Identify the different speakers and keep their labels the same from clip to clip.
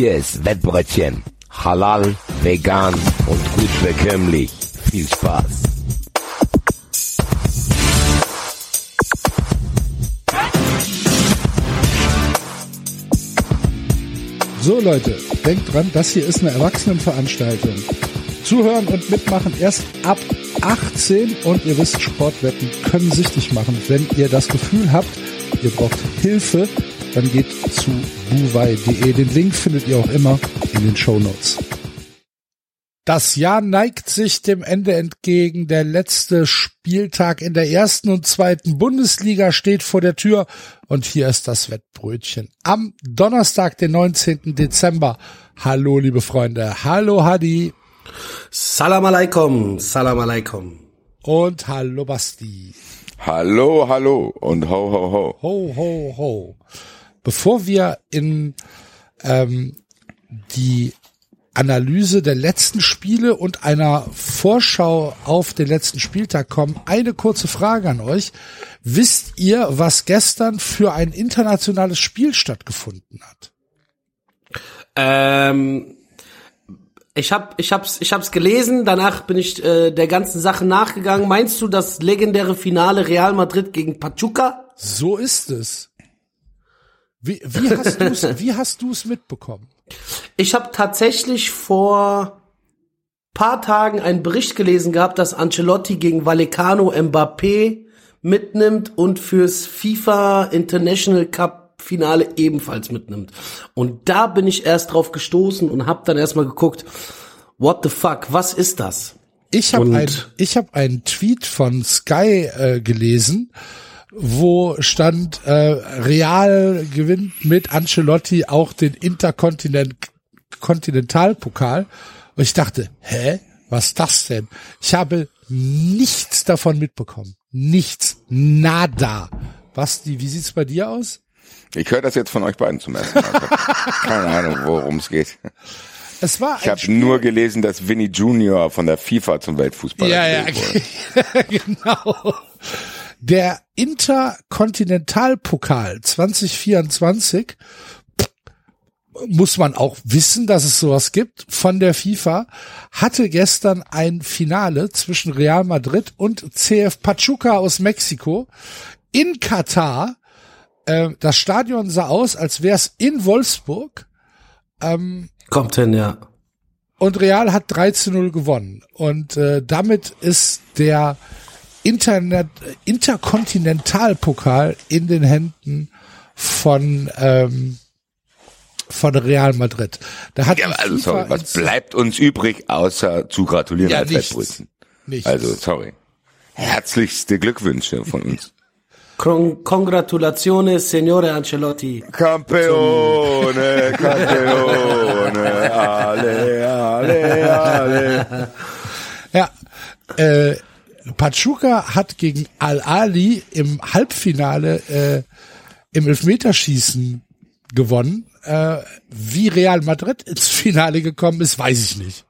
Speaker 1: Hier ist Wettbrötchen. Halal, vegan und gut bekömmlich. Viel Spaß.
Speaker 2: So Leute, denkt dran, das hier ist eine Erwachsenenveranstaltung. Zuhören und mitmachen erst ab 18 und ihr wisst, Sportwetten können süchtig machen. Wenn ihr das Gefühl habt, ihr braucht Hilfe, dann geht zu buwei.de. Den Link findet ihr auch immer in den Shownotes. Das Jahr neigt sich dem Ende entgegen. Der letzte Spieltag in der ersten und zweiten Bundesliga steht vor der Tür. Und hier ist das Wettbrötchen. Am Donnerstag, den 19. Dezember. Hallo, liebe Freunde. Hallo, Hadi.
Speaker 3: Salam alaikum. Salam alaikum.
Speaker 2: Und hallo, Basti.
Speaker 4: Hallo, hallo und ho, ho, ho.
Speaker 2: Ho, ho, ho. Bevor wir in die Analyse der letzten Spiele und einer Vorschau auf den letzten Spieltag kommen, eine kurze Frage an euch. Wisst ihr, was gestern für ein internationales Spiel stattgefunden hat?
Speaker 3: Ich hab's gelesen, danach bin ich der ganzen Sache nachgegangen. Meinst du das legendäre Finale Real Madrid gegen Pachuca?
Speaker 2: So ist es. Wie hast du's mitbekommen?
Speaker 3: Ich habe tatsächlich vor paar Tagen einen Bericht gelesen gehabt, dass Ancelotti gegen Vallecano Mbappé mitnimmt und fürs FIFA International Cup Finale ebenfalls mitnimmt. Und da bin ich erst drauf gestoßen und habe dann erstmal geguckt, what the fuck, was ist das?
Speaker 2: Ich hab einen Tweet von Sky gelesen, wo stand, Real gewinnt mit Ancelotti auch den Interkontinentalpokal. Und ich dachte, was ist das denn? Ich habe nichts davon mitbekommen. Nichts. Nada. Basti, wie sieht's bei dir aus?
Speaker 4: Ich höre das jetzt von euch beiden zum ersten Mal. Ich hab keine Ahnung, worum es geht.
Speaker 2: Ich
Speaker 4: habe nur gelesen, dass Vinny Junior von der FIFA zum Weltfußballer
Speaker 2: wurde. Genau. Der Interkontinentalpokal 2024, muss man auch wissen, dass es sowas gibt, von der FIFA, hatte gestern ein Finale zwischen Real Madrid und CF Pachuca aus Mexiko in Katar. Das Stadion sah aus, als wäre es in Wolfsburg.
Speaker 3: Kommt hin, ja.
Speaker 2: Und Real hat 3-0 gewonnen. Und damit ist der Interkontinentalpokal in den Händen von Real Madrid. Da hat
Speaker 4: was bleibt uns übrig, außer zu gratulieren als Wettbrötchen?
Speaker 2: Nichts.
Speaker 4: Also, sorry. Herzlichste Glückwünsche von uns.
Speaker 3: Congratulazione, Signore Ancelotti.
Speaker 4: Campeone, campeone, ale, ale, ale.
Speaker 2: Ja, Pachuca hat gegen Al-Ahly im Halbfinale im Elfmeterschießen gewonnen. Wie Real Madrid ins Finale gekommen ist, weiß ich nicht.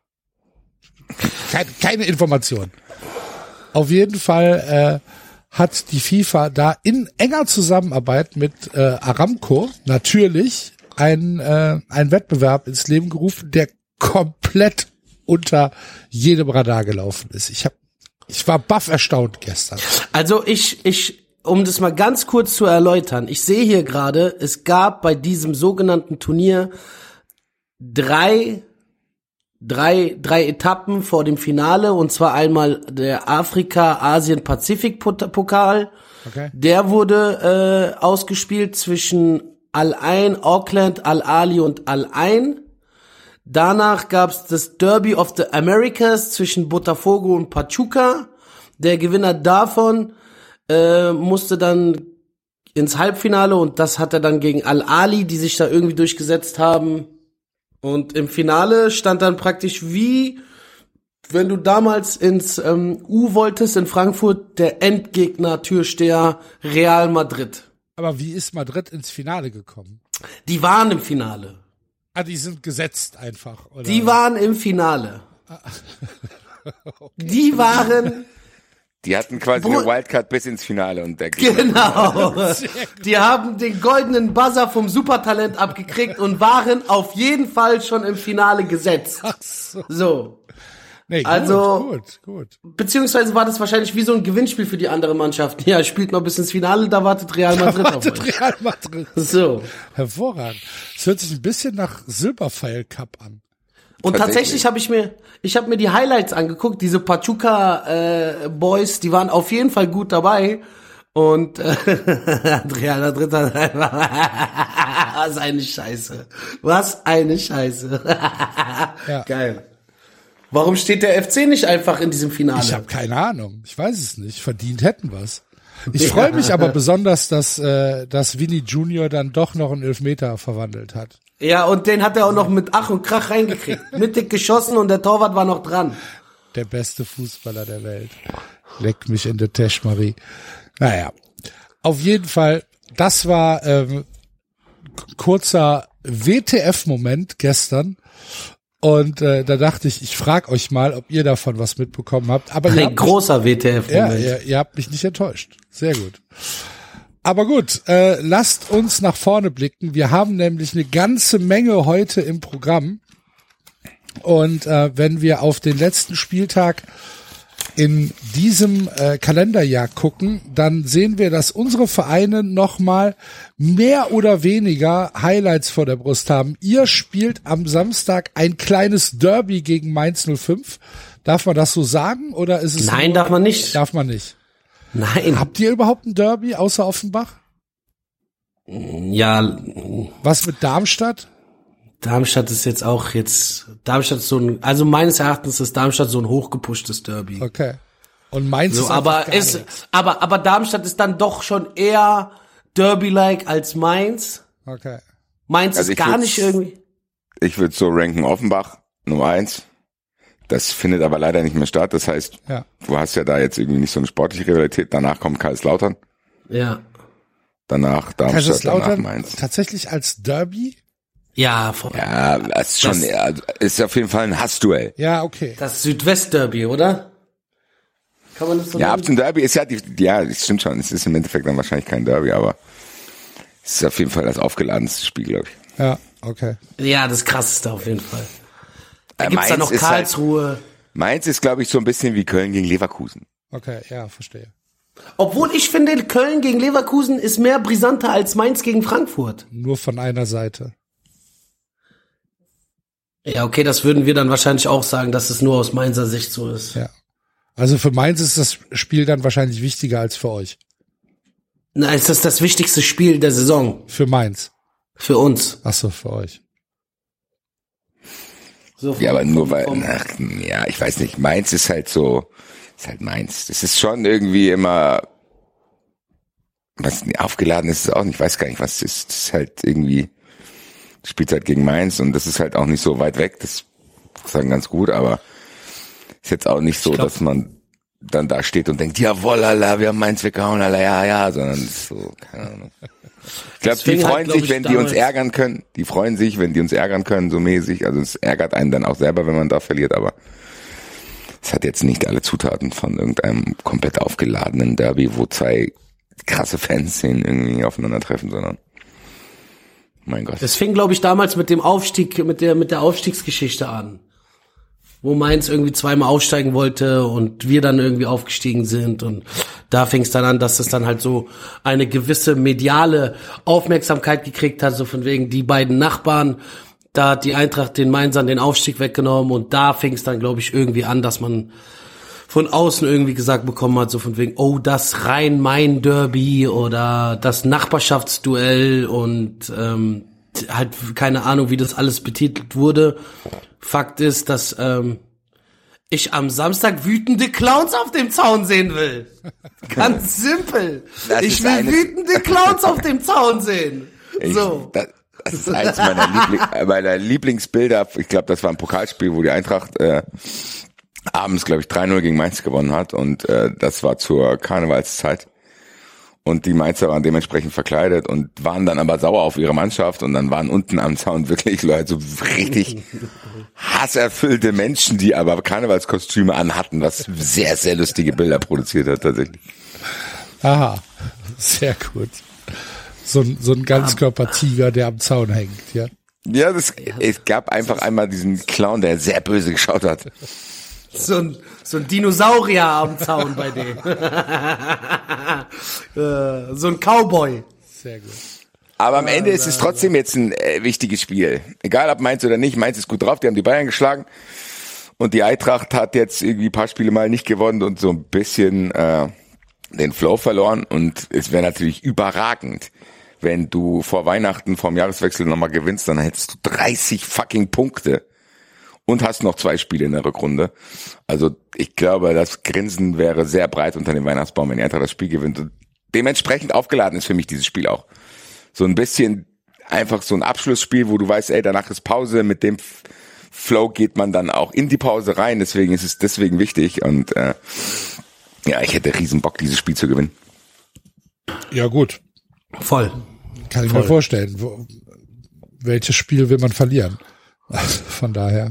Speaker 2: Keine Information. Auf jeden Fall hat die FIFA da in enger Zusammenarbeit mit Aramco natürlich einen Wettbewerb ins Leben gerufen, der komplett unter jedem Radar gelaufen ist. Ich war baff erstaunt gestern.
Speaker 3: Also um das mal ganz kurz zu erläutern, ich sehe hier gerade, es gab bei diesem sogenannten Turnier drei Etappen vor dem Finale, und zwar einmal der Afrika-Asien-Pazifik-Pokal.
Speaker 2: Okay.
Speaker 3: Der wurde ausgespielt zwischen Al-Ain, Auckland, Al-Ahly und Al-Ain. Danach gab's das Derby of the Americas zwischen Botafogo und Pachuca. Der Gewinner davon musste dann ins Halbfinale, und das hat er dann gegen Al-Ahly, die sich da irgendwie durchgesetzt haben. Und im Finale stand dann praktisch wie, wenn du damals ins U wolltest in Frankfurt, der Endgegner, Türsteher Real Madrid.
Speaker 2: Aber wie ist Madrid ins Finale gekommen?
Speaker 3: Die waren im Finale.
Speaker 2: Die sind gesetzt einfach, oder?
Speaker 3: Die waren im Finale.
Speaker 2: Okay.
Speaker 3: Die waren
Speaker 4: Die hatten quasi eine Wildcard bis ins Finale und der
Speaker 3: Genau. Die haben den goldenen Buzzer vom Supertalent abgekriegt und waren auf jeden Fall schon im Finale gesetzt.
Speaker 2: Ach so.
Speaker 3: So.
Speaker 2: Nee, gut,
Speaker 3: Also,
Speaker 2: gut.
Speaker 3: Beziehungsweise war das wahrscheinlich wie so ein Gewinnspiel für die andere Mannschaft. Ja, spielt noch bis ins Finale, da wartet Real Madrid auf euch.
Speaker 2: Real Madrid.
Speaker 3: So.
Speaker 2: Hervorragend. Es hört sich ein bisschen nach Silberpfeil Cup an.
Speaker 3: Und tatsächlich habe ich mir die Highlights angeguckt, diese Pachuca Boys, die waren auf jeden Fall gut dabei. Und Real Madrid hat einfach was eine Scheiße. Was eine Scheiße.
Speaker 2: Ja.
Speaker 3: Geil. Warum steht der FC nicht einfach in diesem Finale?
Speaker 2: Ich habe keine Ahnung. Ich weiß es nicht. Verdient hätten wir's. Ich freue mich aber besonders, dass Vinny Junior dann doch noch einen Elfmeter verwandelt hat.
Speaker 3: Ja, und den hat er auch noch mit Ach und Krach reingekriegt. Mittig geschossen und der Torwart war noch dran.
Speaker 2: Der beste Fußballer der Welt. Leck mich in der Tasche, Marie. Naja, auf jeden Fall, das war kurzer WTF-Moment gestern. Und da dachte ich frage euch mal, ob ihr davon was mitbekommen habt. Aber
Speaker 3: ein großer WTF-Moment.
Speaker 2: Ja, ihr habt mich nicht enttäuscht. Sehr gut. Aber gut, lasst uns nach vorne blicken. Wir haben nämlich eine ganze Menge heute im Programm. Und wenn wir auf den letzten Spieltag in diesem Kalenderjahr gucken, dann sehen wir, dass unsere Vereine nochmal mehr oder weniger Highlights vor der Brust haben. Ihr spielt am Samstag ein kleines Derby gegen Mainz 05. Darf man das so sagen? Oder ist es?
Speaker 3: Nein, darf man nicht.
Speaker 2: Darf man nicht.
Speaker 3: Nein.
Speaker 2: Habt ihr überhaupt ein Derby außer Offenbach?
Speaker 3: Ja.
Speaker 2: Was mit Darmstadt?
Speaker 3: Darmstadt ist Darmstadt ist also meines Erachtens ist Darmstadt so ein hochgepushtes Derby.
Speaker 2: Okay. Und Mainz
Speaker 3: so,
Speaker 2: ist
Speaker 3: aber Darmstadt ist dann doch schon eher Derby-like als Mainz.
Speaker 2: Okay.
Speaker 3: Mainz ist gar nicht irgendwie.
Speaker 4: Ich würde so ranken Offenbach Nummer 1. Das findet aber leider nicht mehr statt. Das heißt, Du hast ja da jetzt irgendwie nicht so eine sportliche Rivalität. Danach kommt Kaiserslautern.
Speaker 3: Ja.
Speaker 4: Danach Darmstadt, danach Mainz.
Speaker 2: Tatsächlich als Derby?
Speaker 3: Ja, vorbei.
Speaker 4: Ja, das ist schon, ist auf jeden Fall ein Hassduell.
Speaker 2: Ja, okay.
Speaker 3: Das Südwest-Derby, oder? Kann man das so
Speaker 4: Ja,
Speaker 3: nennen?
Speaker 4: ab zum Derby ist das stimmt schon. Es ist im Endeffekt dann wahrscheinlich kein Derby, aber es ist auf jeden Fall das aufgeladenste Spiel, glaube ich.
Speaker 2: Ja, okay.
Speaker 3: Ja, das krasseste auf jeden Fall. Da gibt's dann noch Karlsruhe.
Speaker 4: Mainz ist, glaube ich, so ein bisschen wie Köln gegen Leverkusen.
Speaker 2: Okay, ja, verstehe.
Speaker 3: Obwohl ich finde, Köln gegen Leverkusen ist mehr brisanter als Mainz gegen Frankfurt.
Speaker 2: Nur von einer Seite.
Speaker 3: Ja, okay, das würden wir dann wahrscheinlich auch sagen, dass es nur aus Mainzer Sicht so ist.
Speaker 2: Ja. Also für Mainz ist das Spiel dann wahrscheinlich wichtiger als für euch.
Speaker 3: Na, ist das wichtigste Spiel der Saison?
Speaker 2: Für Mainz.
Speaker 3: Für uns.
Speaker 2: Ach so, für euch.
Speaker 3: So
Speaker 4: Ja, aber nur weil, ich weiß nicht, Mainz ist halt Mainz. Das ist schon irgendwie immer, aufgeladen ist es auch nicht, ich weiß gar nicht, was es ist. Das ist halt irgendwie, spielt halt gegen Mainz und das ist halt auch nicht so weit weg, das ist dann ganz gut, aber ist jetzt auch nicht so, dass man dann da steht und denkt, jawohl, Allah, wir haben Mainz weggehauen, Allah, ja, sondern es ist so, keine Ahnung. Ich glaube, die freuen sich, wenn die uns ärgern können. Die freuen sich, wenn die uns ärgern können, so mäßig. Also es ärgert einen dann auch selber, wenn man da verliert, aber es hat jetzt nicht alle Zutaten von irgendeinem komplett aufgeladenen Derby, wo zwei krasse Fanszenen irgendwie aufeinandertreffen, sondern mein Gott.
Speaker 3: Das fing, glaube ich, damals mit dem Aufstieg, mit der Aufstiegsgeschichte an. Wo Mainz irgendwie zweimal aufsteigen wollte und wir dann irgendwie aufgestiegen sind und da fing es dann an, dass es dann halt so eine gewisse mediale Aufmerksamkeit gekriegt hat, so von wegen die beiden Nachbarn, da hat die Eintracht den Mainzern den Aufstieg weggenommen und da fing es dann, glaube ich, irgendwie an, dass man von außen irgendwie gesagt bekommen hat, so von wegen, oh, das Rhein-Main-Derby oder das Nachbarschaftsduell und halt keine Ahnung, wie das alles betitelt wurde. Fakt ist, dass ich am Samstag wütende Clowns auf dem Zaun sehen will. Ganz simpel. Ich will wütende Clowns auf dem Zaun sehen.
Speaker 4: Das ist eins meiner Lieblingsbilder. Ich glaube, das war ein Pokalspiel, wo die Eintracht abends, glaube ich, 3-0 gegen Mainz gewonnen hat und das war zur Karnevalszeit. Und die Mainzer waren dementsprechend verkleidet und waren dann aber sauer auf ihre Mannschaft und dann waren unten am Zaun wirklich Leute so richtig hasserfüllte Menschen, die aber Karnevalskostüme anhatten, was sehr, sehr lustige Bilder produziert hat tatsächlich.
Speaker 2: Aha, sehr gut. So ein Ganzkörper-Tiger, der am Zaun hängt, ja.
Speaker 4: Ja, es gab einfach einmal diesen Clown, der sehr böse geschaut hat.
Speaker 3: So ein Dinosaurier am Zaun bei dem. So ein Cowboy.
Speaker 2: Sehr gut.
Speaker 4: Aber am Ende ist es trotzdem jetzt ein wichtiges Spiel. Egal ob Mainz oder nicht, Mainz ist gut drauf, die haben die Bayern geschlagen. Und die Eintracht hat jetzt irgendwie ein paar Spiele mal nicht gewonnen und so ein bisschen den Flow verloren. Und es wäre natürlich überragend, wenn du vor Weihnachten, vorm Jahreswechsel nochmal gewinnst, dann hättest du 30 fucking Punkte und hast noch 2 Spiele in der Rückrunde. Also ich glaube, das Grinsen wäre sehr breit unter dem Weihnachtsbaum, wenn die Eintracht das Spiel gewinnt. Und dementsprechend aufgeladen ist für mich dieses Spiel auch. So ein bisschen einfach so ein Abschlussspiel, wo du weißt, ey, danach ist Pause, mit dem Flow geht man dann auch in die Pause rein, deswegen ist es deswegen wichtig und ja, ich hätte riesen Bock, dieses Spiel zu gewinnen.
Speaker 2: Ja, gut.
Speaker 3: Voll.
Speaker 2: Kann ich mir vorstellen. Welches Spiel will man verlieren? Von daher.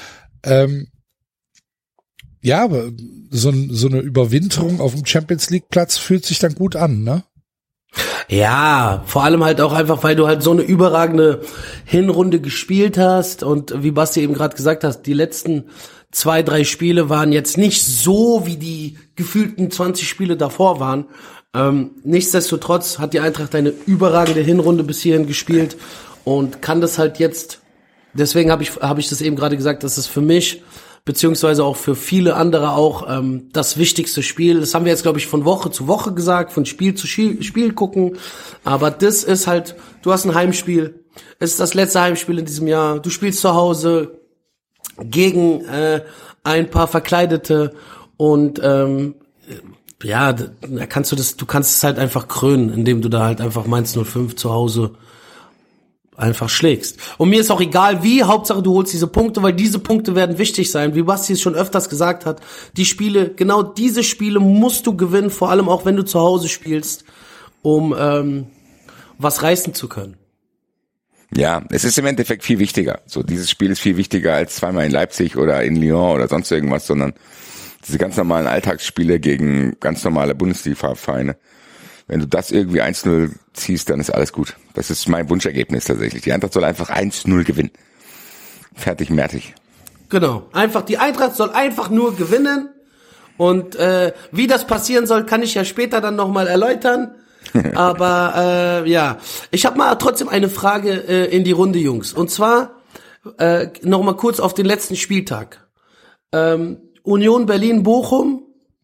Speaker 2: Ja, aber so eine Überwinterung auf dem Champions League Platz fühlt sich dann gut an, ne?
Speaker 3: Ja, vor allem halt auch einfach, weil du halt so eine überragende Hinrunde gespielt hast und wie Basti eben gerade gesagt hast, die letzten 2, 3 Spiele waren jetzt nicht so, wie die gefühlten 20 Spiele davor waren. Nichtsdestotrotz hat die Eintracht eine überragende Hinrunde bis hierhin gespielt und kann das halt jetzt, deswegen habe ich das eben gerade gesagt, dass es für mich beziehungsweise auch für viele andere auch das wichtigste Spiel. Das haben wir jetzt, glaube ich, von Woche zu Woche gesagt, von Spiel zu Spiel gucken. Aber das ist halt, du hast ein Heimspiel. Es ist das letzte Heimspiel in diesem Jahr. Du spielst zu Hause gegen ein paar Verkleidete und ja, da kannst du kannst es halt einfach krönen, indem du da halt einfach Mainz 05 zu Hause einfach schlägst. Und mir ist auch egal wie, Hauptsache du holst diese Punkte, weil diese Punkte werden wichtig sein. Wie Basti es schon öfters gesagt hat, die Spiele, genau diese Spiele musst du gewinnen, vor allem auch wenn du zu Hause spielst, um was reißen zu können.
Speaker 4: Ja, es ist im Endeffekt viel wichtiger. So, dieses Spiel ist viel wichtiger als zweimal in Leipzig oder in Lyon oder sonst irgendwas, sondern diese ganz normalen Alltagsspiele gegen ganz normale Bundesliga-Vereine. Wenn du das irgendwie 1-0 ziehst, dann ist alles gut. Das ist mein Wunschergebnis tatsächlich. Die Eintracht soll einfach 1-0 gewinnen. Fertig, mertig.
Speaker 3: Genau. Einfach, die Eintracht soll einfach nur gewinnen. Und wie das passieren soll, kann ich ja später dann nochmal erläutern. Aber ja, ich habe mal trotzdem eine Frage in die Runde, Jungs. Und zwar nochmal kurz auf den letzten Spieltag. Union Berlin-Bochum.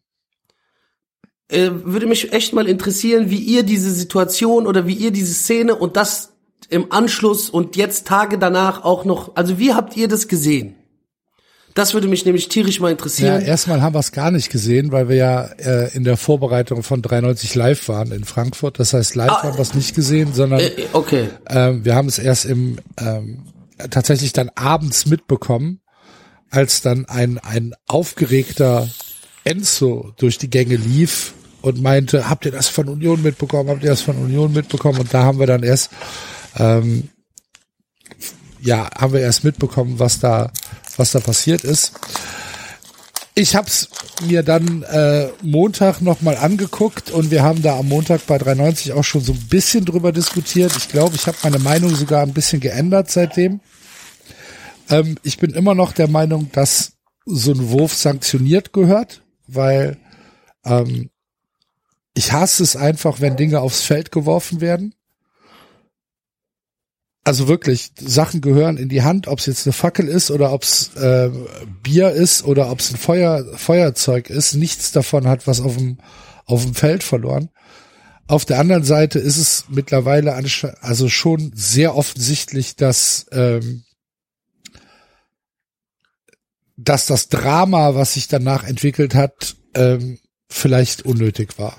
Speaker 3: Würde mich echt mal interessieren, wie ihr diese Situation oder wie ihr diese Szene und das im Anschluss und jetzt Tage danach auch noch, also wie habt ihr das gesehen? Das würde mich nämlich tierisch mal interessieren.
Speaker 2: Ja, erstmal haben wir es gar nicht gesehen, weil wir ja in der Vorbereitung von 93 live waren in Frankfurt. Das heißt, live haben wir es nicht gesehen, sondern
Speaker 3: okay.
Speaker 2: Wir haben es erst tatsächlich dann abends mitbekommen, als dann ein aufgeregter Enzo durch die Gänge lief und meinte, habt ihr das von Union mitbekommen? Habt ihr das von Union mitbekommen? Und da haben wir dann erst, haben wir erst mitbekommen, was da passiert ist. Ich hab's mir dann Montag nochmal angeguckt und wir haben da am Montag bei 93 auch schon so ein bisschen drüber diskutiert. Ich glaube, ich habe meine Meinung sogar ein bisschen geändert seitdem. Ich bin immer noch der Meinung, dass so ein Wurf sanktioniert gehört, weil ich hasse es einfach, wenn Dinge aufs Feld geworfen werden. Also wirklich, Sachen gehören in die Hand, ob es jetzt eine Fackel ist oder ob es Bier ist oder ob es ein Feuerzeug ist. Nichts davon hat was auf dem Feld verloren. Auf der anderen Seite ist es mittlerweile also schon sehr offensichtlich, dass das Drama, was sich danach entwickelt hat, vielleicht unnötig war.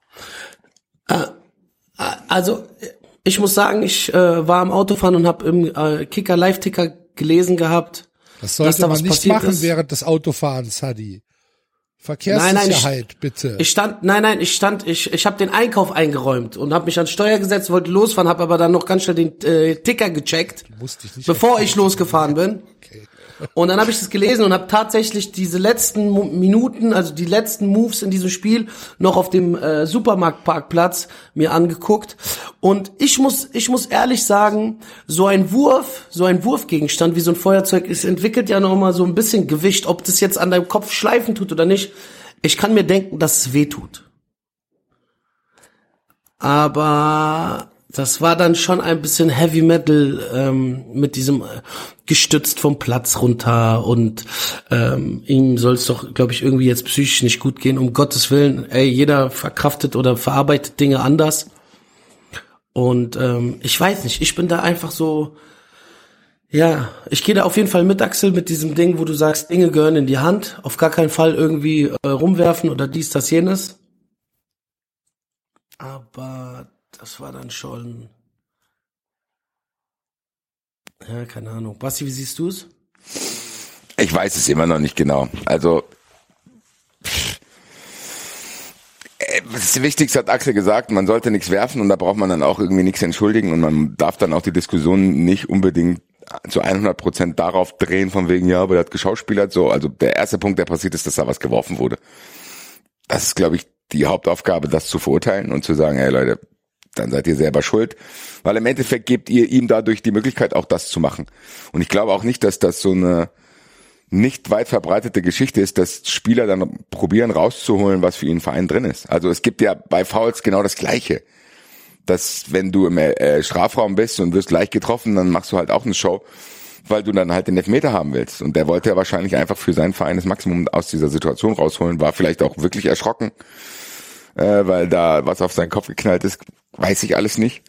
Speaker 3: Also ich muss sagen, ich war am Autofahren und habe im Kicker Live-Ticker gelesen gehabt.
Speaker 2: Das sollte man nicht machen während des Autofahrens, Hadi. Verkehrssicherheit, bitte.
Speaker 3: Ich habe den Einkauf eingeräumt und habe mich ans Steuer gesetzt, wollte losfahren, habe aber dann noch ganz schnell den Ticker gecheckt, bevor ich losgefahren bin. Okay. Und dann habe ich das gelesen und habe tatsächlich diese letzten Minuten, also die letzten Moves in diesem Spiel noch auf dem Supermarktparkplatz mir angeguckt. Und ich muss ehrlich sagen, so ein Wurfgegenstand wie so ein Feuerzeug, es entwickelt ja noch mal so ein bisschen Gewicht, ob das jetzt an deinem Kopf schleifen tut oder nicht. Ich kann mir denken, dass es weh tut. Aber das war dann schon ein bisschen Heavy Metal mit diesem gestützt vom Platz runter und ihm soll es doch, glaube ich, irgendwie jetzt psychisch nicht gut gehen. Um Gottes Willen, jeder verkraftet oder verarbeitet Dinge anders. Und ich weiß nicht, ich bin da einfach so, ja, ich gehe da auf jeden Fall mit, Axel, mit diesem Ding, wo du sagst, Dinge gehören in die Hand, auf gar keinen Fall irgendwie rumwerfen oder dies, das, jenes. Aber das war dann schon, ja, keine Ahnung. Basti, wie siehst du es?
Speaker 4: Ich weiß es immer noch nicht genau. Also, das Wichtigste hat Axel gesagt, man sollte nichts werfen und da braucht man dann auch irgendwie nichts entschuldigen und man darf dann auch die Diskussion nicht unbedingt zu 100% darauf drehen, von wegen, ja, aber der hat geschauspielert, so. Also der erste Punkt, der passiert ist, dass da was geworfen wurde. Das ist, glaube ich, die Hauptaufgabe, das zu verurteilen und zu sagen, hey Leute, dann seid ihr selber schuld, weil im Endeffekt gebt ihr ihm dadurch die Möglichkeit, auch das zu machen. Und ich glaube auch nicht, dass das so eine nicht weit verbreitete Geschichte ist, dass Spieler dann probieren rauszuholen, was für ihren Verein drin ist. Also es gibt ja bei Fouls genau das Gleiche. Dass wenn du im Strafraum bist und wirst leicht getroffen, dann machst du halt auch eine Show, weil du dann halt den Elfmeter haben willst. Und der wollte ja wahrscheinlich einfach für seinen Verein das Maximum aus dieser Situation rausholen, war vielleicht auch wirklich erschrocken, weil da was auf seinen Kopf geknallt ist, weiß ich alles nicht.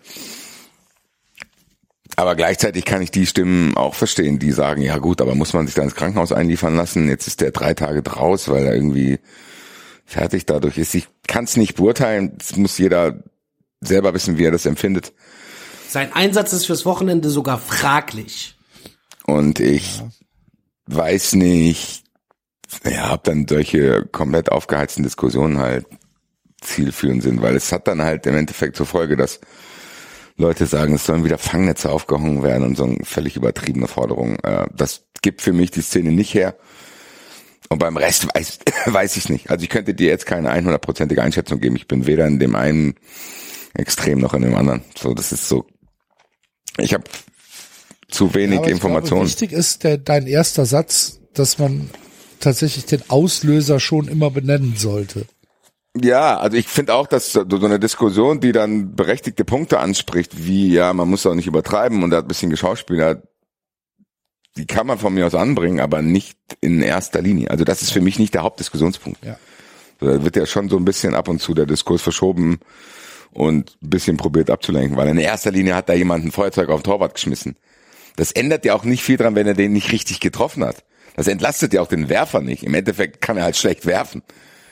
Speaker 4: Aber gleichzeitig kann ich die Stimmen auch verstehen, die sagen, ja gut, aber muss man sich da ins Krankenhaus einliefern lassen? Jetzt ist der 3 Tage draus, weil er irgendwie fertig dadurch ist. Ich kann es nicht beurteilen, es muss jeder selber wissen, wie er das empfindet.
Speaker 3: Sein Einsatz ist fürs Wochenende sogar fraglich.
Speaker 4: Und ich weiß nicht, ja, ob dann solche komplett aufgeheizten Diskussionen halt zielführend sind, weil es hat dann halt im Endeffekt zur Folge, dass Leute sagen, es sollen wieder Fangnetze aufgehangen werden und so eine völlig übertriebene Forderung. Das gibt für mich die Szene nicht her. Und beim Rest weiß ich nicht. Also ich könnte dir jetzt keine 100%ige Einschätzung geben. Ich bin weder in dem einen Extrem noch in dem anderen. So, das ist so. Ich habe zu wenig Informationen.
Speaker 2: Wichtig ist dein erster Satz, dass man tatsächlich den Auslöser schon immer benennen sollte.
Speaker 4: Ja, also ich finde auch, dass so eine Diskussion, die dann berechtigte Punkte anspricht, wie, ja, man muss auch nicht übertreiben und er hat ein bisschen geschauspielert, die kann man von mir aus anbringen, aber nicht in erster Linie. Also das ist für mich nicht der Hauptdiskussionspunkt. Ja. So, da wird ja schon so ein bisschen ab und zu der Diskurs verschoben und ein bisschen probiert abzulenken, weil in erster Linie hat da jemand ein Feuerzeug auf den Torwart geschmissen. Das ändert ja auch nicht viel dran, wenn er den nicht richtig getroffen hat. Das entlastet ja auch den Werfer nicht. Im Endeffekt kann er halt schlecht werfen.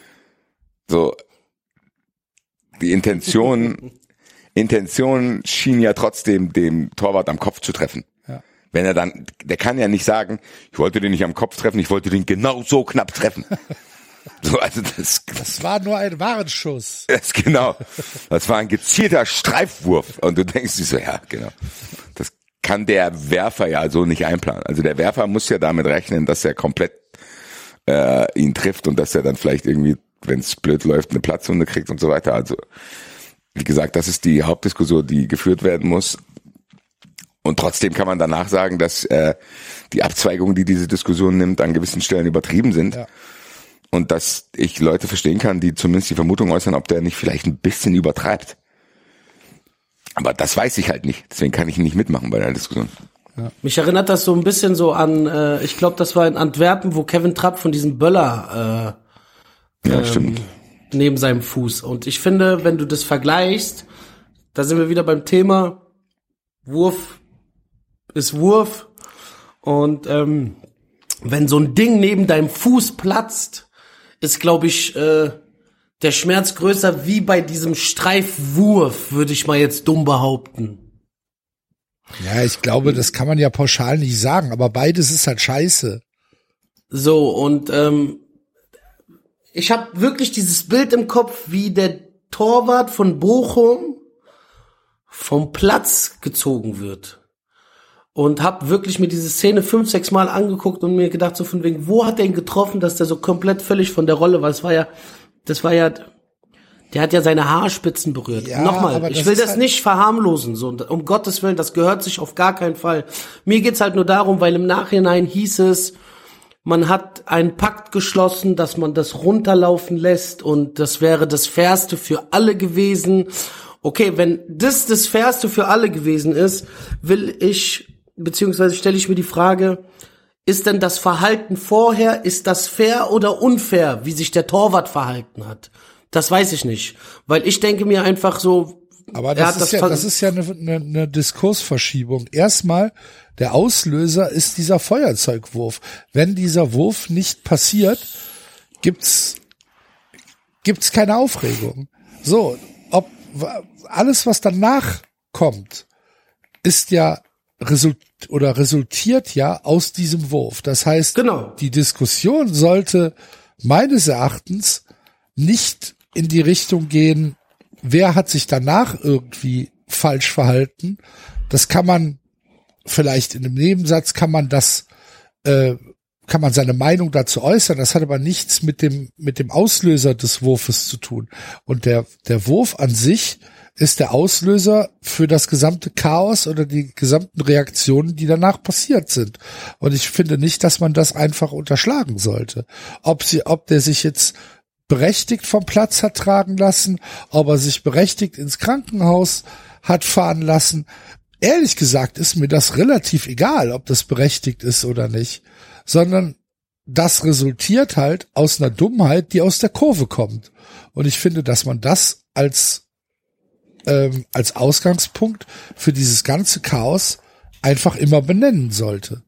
Speaker 4: So, die Intention schien ja trotzdem dem Torwart am Kopf zu treffen. Ja. Wenn er dann, der kann ja nicht sagen, ich wollte den nicht am Kopf treffen, ich wollte den genau so knapp treffen. So, also das
Speaker 2: war nur ein Warnschuss.
Speaker 4: Das, genau. Das war ein gezielter Streifwurf. Und du denkst dir so, ja, genau. Das kann der Werfer ja so nicht einplanen. Also der Werfer muss ja damit rechnen, dass er komplett ihn trifft und dass er dann vielleicht irgendwie, wenn es blöd läuft, eine Platzwunde kriegt und so weiter. Also, wie gesagt, das ist die Hauptdiskussion, die geführt werden muss. Und trotzdem kann man danach sagen, dass die Abzweigungen, die diese Diskussion nimmt, an gewissen Stellen übertrieben sind. Ja. Und dass ich Leute verstehen kann, die zumindest die Vermutung äußern, ob der nicht vielleicht ein bisschen übertreibt. Aber das weiß ich halt nicht. Deswegen kann ich nicht mitmachen bei der Diskussion.
Speaker 3: Ja. Mich erinnert das so ein bisschen so an, ich glaube, das war in Antwerpen, wo Kevin Trapp von diesem Böller
Speaker 4: stimmt.
Speaker 3: Neben seinem Fuß. Und ich finde, wenn du das vergleichst, da sind wir wieder beim Thema, Wurf ist Wurf. Und wenn so ein Ding neben deinem Fuß platzt, ist, glaube ich, der Schmerz größer wie bei diesem Streifwurf, würde ich mal jetzt dumm behaupten.
Speaker 2: Ja, ich glaube, das kann man ja pauschal nicht sagen, aber beides ist halt scheiße.
Speaker 3: So, und ich habe wirklich dieses Bild im Kopf, wie der Torwart von Bochum vom Platz gezogen wird. und habe wirklich mir diese Szene 5, 6 Mal angeguckt und mir gedacht so von wegen, wo hat der ihn getroffen, dass der so komplett völlig von der Rolle war. Der hat ja seine Haarspitzen berührt.
Speaker 2: Ja,
Speaker 3: Nochmal, ich will das nicht verharmlosen, so, um Gottes Willen, das gehört sich auf gar keinen Fall. Mir geht's halt nur darum, weil im Nachhinein hieß es, man hat einen Pakt geschlossen, dass man das runterlaufen lässt und das wäre das Fairste für alle gewesen. Okay, wenn das Fairste für alle gewesen ist, beziehungsweise stelle ich mir die Frage, ist denn das Verhalten vorher, ist das fair oder unfair, wie sich der Torwart verhalten hat? Das weiß ich nicht, weil ich denke mir einfach so.
Speaker 2: Aber das ist ja eine Diskursverschiebung. Erstmal, der Auslöser ist dieser Feuerzeugwurf. Wenn dieser Wurf nicht passiert, gibt's keine Aufregung. So, alles, was danach kommt, ist ja resultiert ja aus diesem Wurf. Das heißt,
Speaker 3: genau.
Speaker 2: Die Diskussion sollte meines Erachtens nicht in die Richtung gehen, wer hat sich danach irgendwie falsch verhalten. Das kann man vielleicht in einem Nebensatz, kann man seine Meinung dazu äußern. Das hat aber nichts mit dem Auslöser des Wurfes zu tun. Und der Wurf an sich ist der Auslöser für das gesamte Chaos oder die gesamten Reaktionen, die danach passiert sind. Und ich finde nicht, dass man das einfach unterschlagen sollte. Ob der sich jetzt berechtigt vom Platz hat tragen lassen, ob er sich berechtigt ins Krankenhaus hat fahren lassen. Ehrlich gesagt ist mir das relativ egal, ob das berechtigt ist oder nicht, sondern das resultiert halt aus einer Dummheit, die aus der Kurve kommt. Und ich finde, dass man das als Ausgangspunkt für dieses ganze Chaos einfach immer benennen sollte.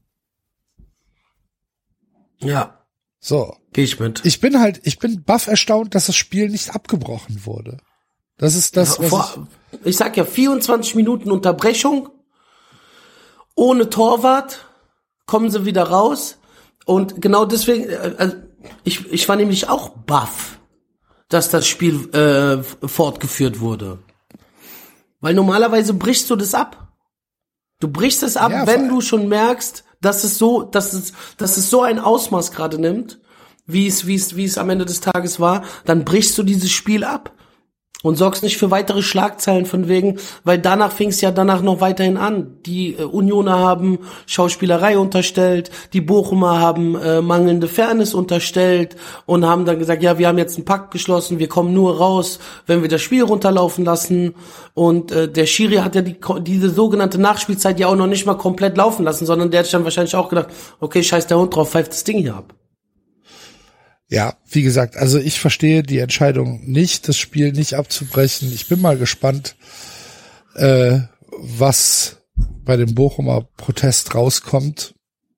Speaker 3: Ja.
Speaker 2: So.
Speaker 3: Geh ich mit.
Speaker 2: Ich bin baff erstaunt, dass das Spiel nicht abgebrochen wurde. Das ist das, was
Speaker 3: ich sag ja, 24 Minuten Unterbrechung, ohne Torwart, kommen sie wieder raus. Und genau deswegen, ich war nämlich auch baff, dass das Spiel fortgeführt wurde. Weil normalerweise brichst du das ab. Du brichst es ab, ja, wenn du schon merkst, dass es so ein Ausmaß gerade nimmt, wie es am Ende des Tages war, dann brichst du dieses Spiel ab und sorgst nicht für weitere Schlagzeilen von wegen, weil danach fing es ja noch weiterhin an. Die Unioner haben Schauspielerei unterstellt, die Bochumer haben mangelnde Fairness unterstellt und haben dann gesagt, ja, wir haben jetzt einen Pakt geschlossen, wir kommen nur raus, wenn wir das Spiel runterlaufen lassen. Und der Schiri hat ja diese sogenannte Nachspielzeit ja auch noch nicht mal komplett laufen lassen, sondern der hat dann wahrscheinlich auch gedacht, okay, scheiß der Hund drauf, pfeift das Ding hier ab.
Speaker 2: Ja, wie gesagt, also ich verstehe die Entscheidung nicht, das Spiel nicht abzubrechen. Ich bin mal gespannt, was bei dem Bochumer Protest rauskommt.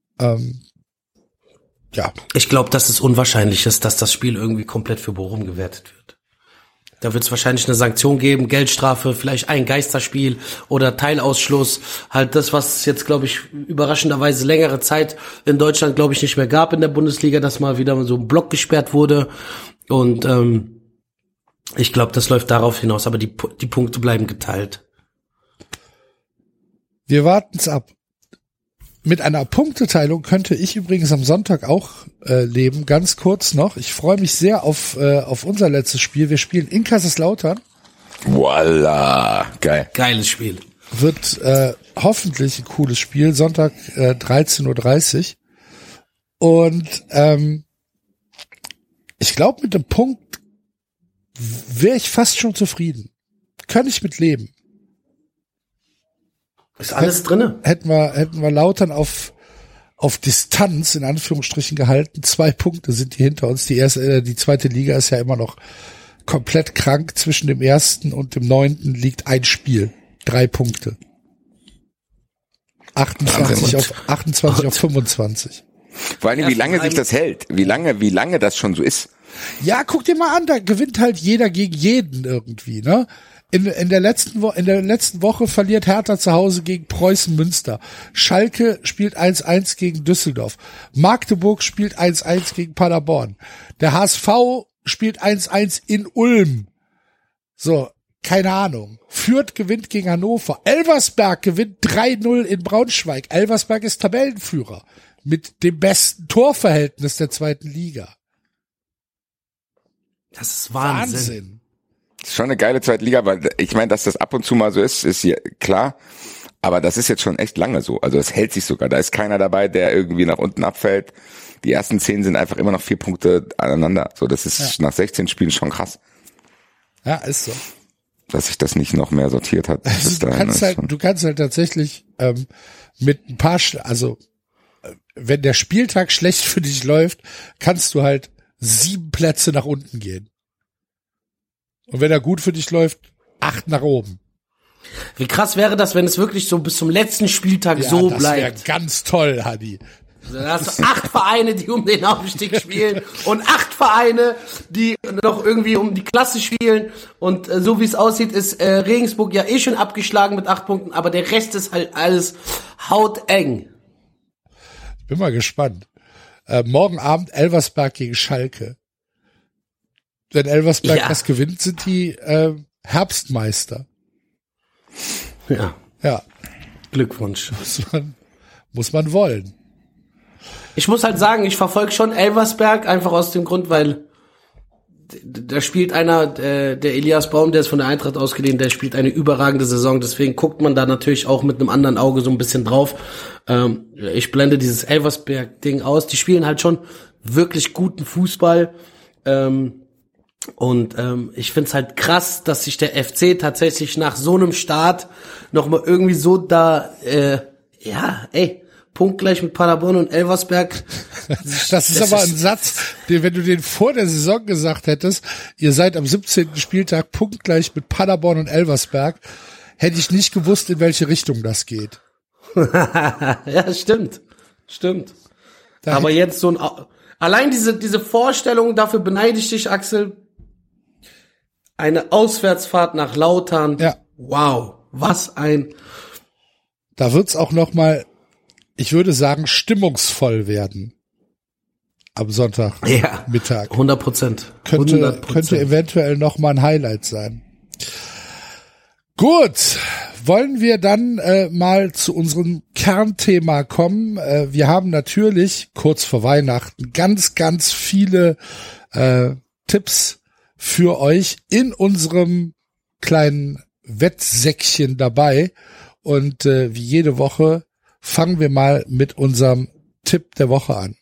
Speaker 2: Ja.
Speaker 3: Ich glaube, dass es unwahrscheinlich ist, dass das Spiel irgendwie komplett für Bochum gewertet wird. Da wird es wahrscheinlich eine Sanktion geben, Geldstrafe, vielleicht ein Geisterspiel oder Teilausschluss. Halt das, was es jetzt, glaube ich, überraschenderweise längere Zeit in Deutschland, glaube ich, nicht mehr gab in der Bundesliga, dass mal wieder so ein Block gesperrt wurde. Und ich glaube, das läuft darauf hinaus, aber die Punkte bleiben geteilt.
Speaker 2: Wir warten's ab. Mit einer Punkteteilung könnte ich übrigens am Sonntag auch leben. Ganz kurz noch. Ich freue mich sehr auf unser letztes Spiel. Wir spielen in Kaiserslautern.
Speaker 4: Voila. Geil.
Speaker 3: Geiles Spiel.
Speaker 2: Wird hoffentlich ein cooles Spiel. Sonntag 13:30 Uhr. Und ich glaube, mit dem Punkt wäre ich fast schon zufrieden. Könnte ich mit leben.
Speaker 3: Ist alles drinne.
Speaker 2: Hätten wir Lautern auf Distanz in Anführungsstrichen gehalten. 2 Punkte sind die hinter uns. Die zweite Liga ist ja immer noch komplett krank. Zwischen dem 1. und dem 9. liegt ein Spiel. 3 Punkte. 28 auf 25.
Speaker 4: Vor allem, wie lange sich das hält. Wie lange das schon so ist.
Speaker 2: Ja, guck dir mal an, da gewinnt halt jeder gegen jeden irgendwie, ne? In der letzten Woche verliert Hertha zu Hause gegen Preußen Münster. Schalke spielt 1-1 gegen Düsseldorf. Magdeburg spielt 1-1 gegen Paderborn. Der HSV spielt 1-1 in Ulm. So, keine Ahnung, Fürth gewinnt gegen Hannover, Elversberg gewinnt 3-0 in Braunschweig. Elversberg ist Tabellenführer mit dem besten Torverhältnis der 2. Liga.
Speaker 3: Das ist Wahnsinn.
Speaker 4: Das ist schon eine geile zweite Liga, weil ich meine, dass das ab und zu mal so ist hier klar. Aber das ist jetzt schon echt lange so. Also es hält sich sogar. Da ist keiner dabei, der irgendwie nach unten abfällt. Die ersten 10 sind einfach immer noch 4 Punkte aneinander. So, das ist nach 16 Spielen schon krass.
Speaker 2: Ja, ist so.
Speaker 4: Dass sich das nicht noch mehr sortiert hat.
Speaker 2: Also du kannst halt tatsächlich mit ein paar, wenn der Spieltag schlecht für dich läuft, kannst du halt 7 Plätze nach unten gehen. Und wenn er gut für dich läuft, 8 nach oben.
Speaker 3: Wie krass wäre das, wenn es wirklich so bis zum letzten Spieltag so bleibt?
Speaker 2: Das wäre ganz toll, Hadi.
Speaker 3: Da hast du 8 Vereine, die um den Aufstieg spielen und 8 Vereine, die noch irgendwie um die Klasse spielen. Und so wie es aussieht, ist Regensburg ja schon abgeschlagen mit 8 Punkten, aber der Rest ist halt alles hauteng.
Speaker 2: Ich bin mal gespannt. Morgen Abend Elversberg gegen Schalke. Wenn Elversberg das gewinnt, sind die Herbstmeister. Ja.
Speaker 3: Glückwunsch.
Speaker 2: Muss man wollen.
Speaker 3: Ich muss halt sagen, ich verfolge schon Elversberg, einfach aus dem Grund, weil da spielt einer, der Elias Baum, der ist von der Eintracht ausgeliehen, der spielt eine überragende Saison, deswegen guckt man da natürlich auch mit einem anderen Auge so ein bisschen drauf. Ich blende dieses Elversberg-Ding aus, die spielen halt schon wirklich guten Fußball, und ich find's halt krass, dass sich der FC tatsächlich nach so einem Start nochmal irgendwie so da, punktgleich mit Paderborn und Elversberg.
Speaker 2: Das ist aber ein Satz, den, wenn du den vor der Saison gesagt hättest, ihr seid am 17. Spieltag punktgleich mit Paderborn und Elversberg, hätte ich nicht gewusst, in welche Richtung das geht.
Speaker 3: Ja, stimmt. Aber jetzt so allein diese Vorstellung, dafür beneide ich dich, Axel. Eine Auswärtsfahrt nach Lautern.
Speaker 2: Ja.
Speaker 3: Wow.
Speaker 2: Da wird's auch noch mal, ich würde sagen, stimmungsvoll werden. Am Sonntag.
Speaker 3: Ja.
Speaker 2: Mittag.
Speaker 3: 100%.
Speaker 2: Könnte eventuell noch mal ein Highlight sein. Gut. Wollen wir dann mal zu unserem Kernthema kommen? Wir haben natürlich kurz vor Weihnachten ganz, ganz viele Tipps für euch in unserem kleinen Wettsäckchen dabei. Und wie jede Woche fangen wir mal mit unserem Tipp der Woche an.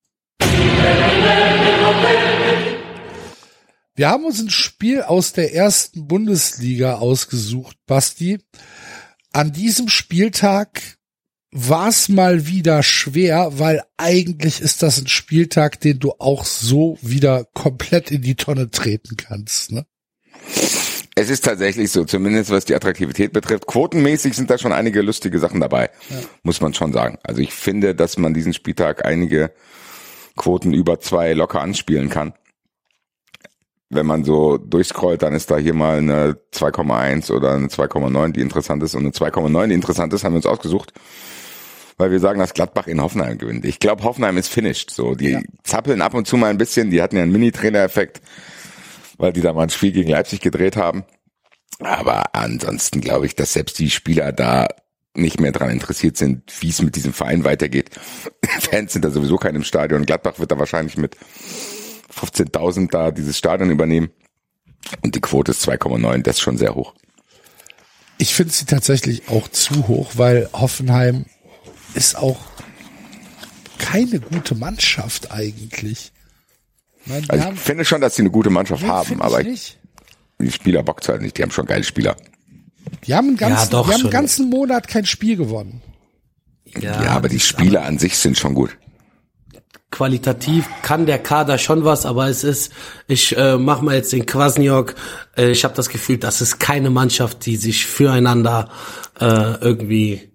Speaker 2: Wir haben uns ein Spiel aus der 1. Bundesliga ausgesucht, Basti. An diesem Spieltag war es mal wieder schwer, weil eigentlich ist das ein Spieltag, den du auch so wieder komplett in die Tonne treten kannst, ne?
Speaker 4: Es ist tatsächlich so, zumindest was die Attraktivität betrifft. Quotenmäßig sind da schon einige lustige Sachen dabei, muss man schon sagen. Also ich finde, dass man diesen Spieltag einige Quoten über 2 locker anspielen kann. Wenn man so durchscrollt, dann ist da hier mal eine 2,1 oder eine 2,9, die interessant ist. Und eine 2,9, die interessant ist, haben wir uns ausgesucht, weil wir sagen, dass Gladbach in Hoffenheim gewinnt. Ich glaube, Hoffenheim ist finished. So, die zappeln ab und zu mal ein bisschen. Die hatten ja einen Mini-Trainer-Effekt, weil die da mal ein Spiel gegen Leipzig gedreht haben. Aber ansonsten glaube ich, dass selbst die Spieler da nicht mehr dran interessiert sind, wie es mit diesem Verein weitergeht. Fans sind da sowieso kein im Stadion. Gladbach wird da wahrscheinlich mit 15.000 da dieses Stadion übernehmen. Und die Quote ist 2,9, das ist schon sehr hoch.
Speaker 2: Ich finde sie tatsächlich auch zu hoch, weil Hoffenheim ist auch keine gute Mannschaft eigentlich.
Speaker 4: Also ich finde schon, dass sie eine gute Mannschaft haben, aber die Spieler bockt's halt nicht, die haben schon geile Spieler.
Speaker 2: Die haben einen ganzen Monat kein Spiel gewonnen.
Speaker 4: Ja, aber die Spieler an sich sind schon gut.
Speaker 3: Qualitativ kann der Kader schon was, aber ich mach mal jetzt den Kwasniok, ich habe das Gefühl, das ist keine Mannschaft, die sich füreinander irgendwie,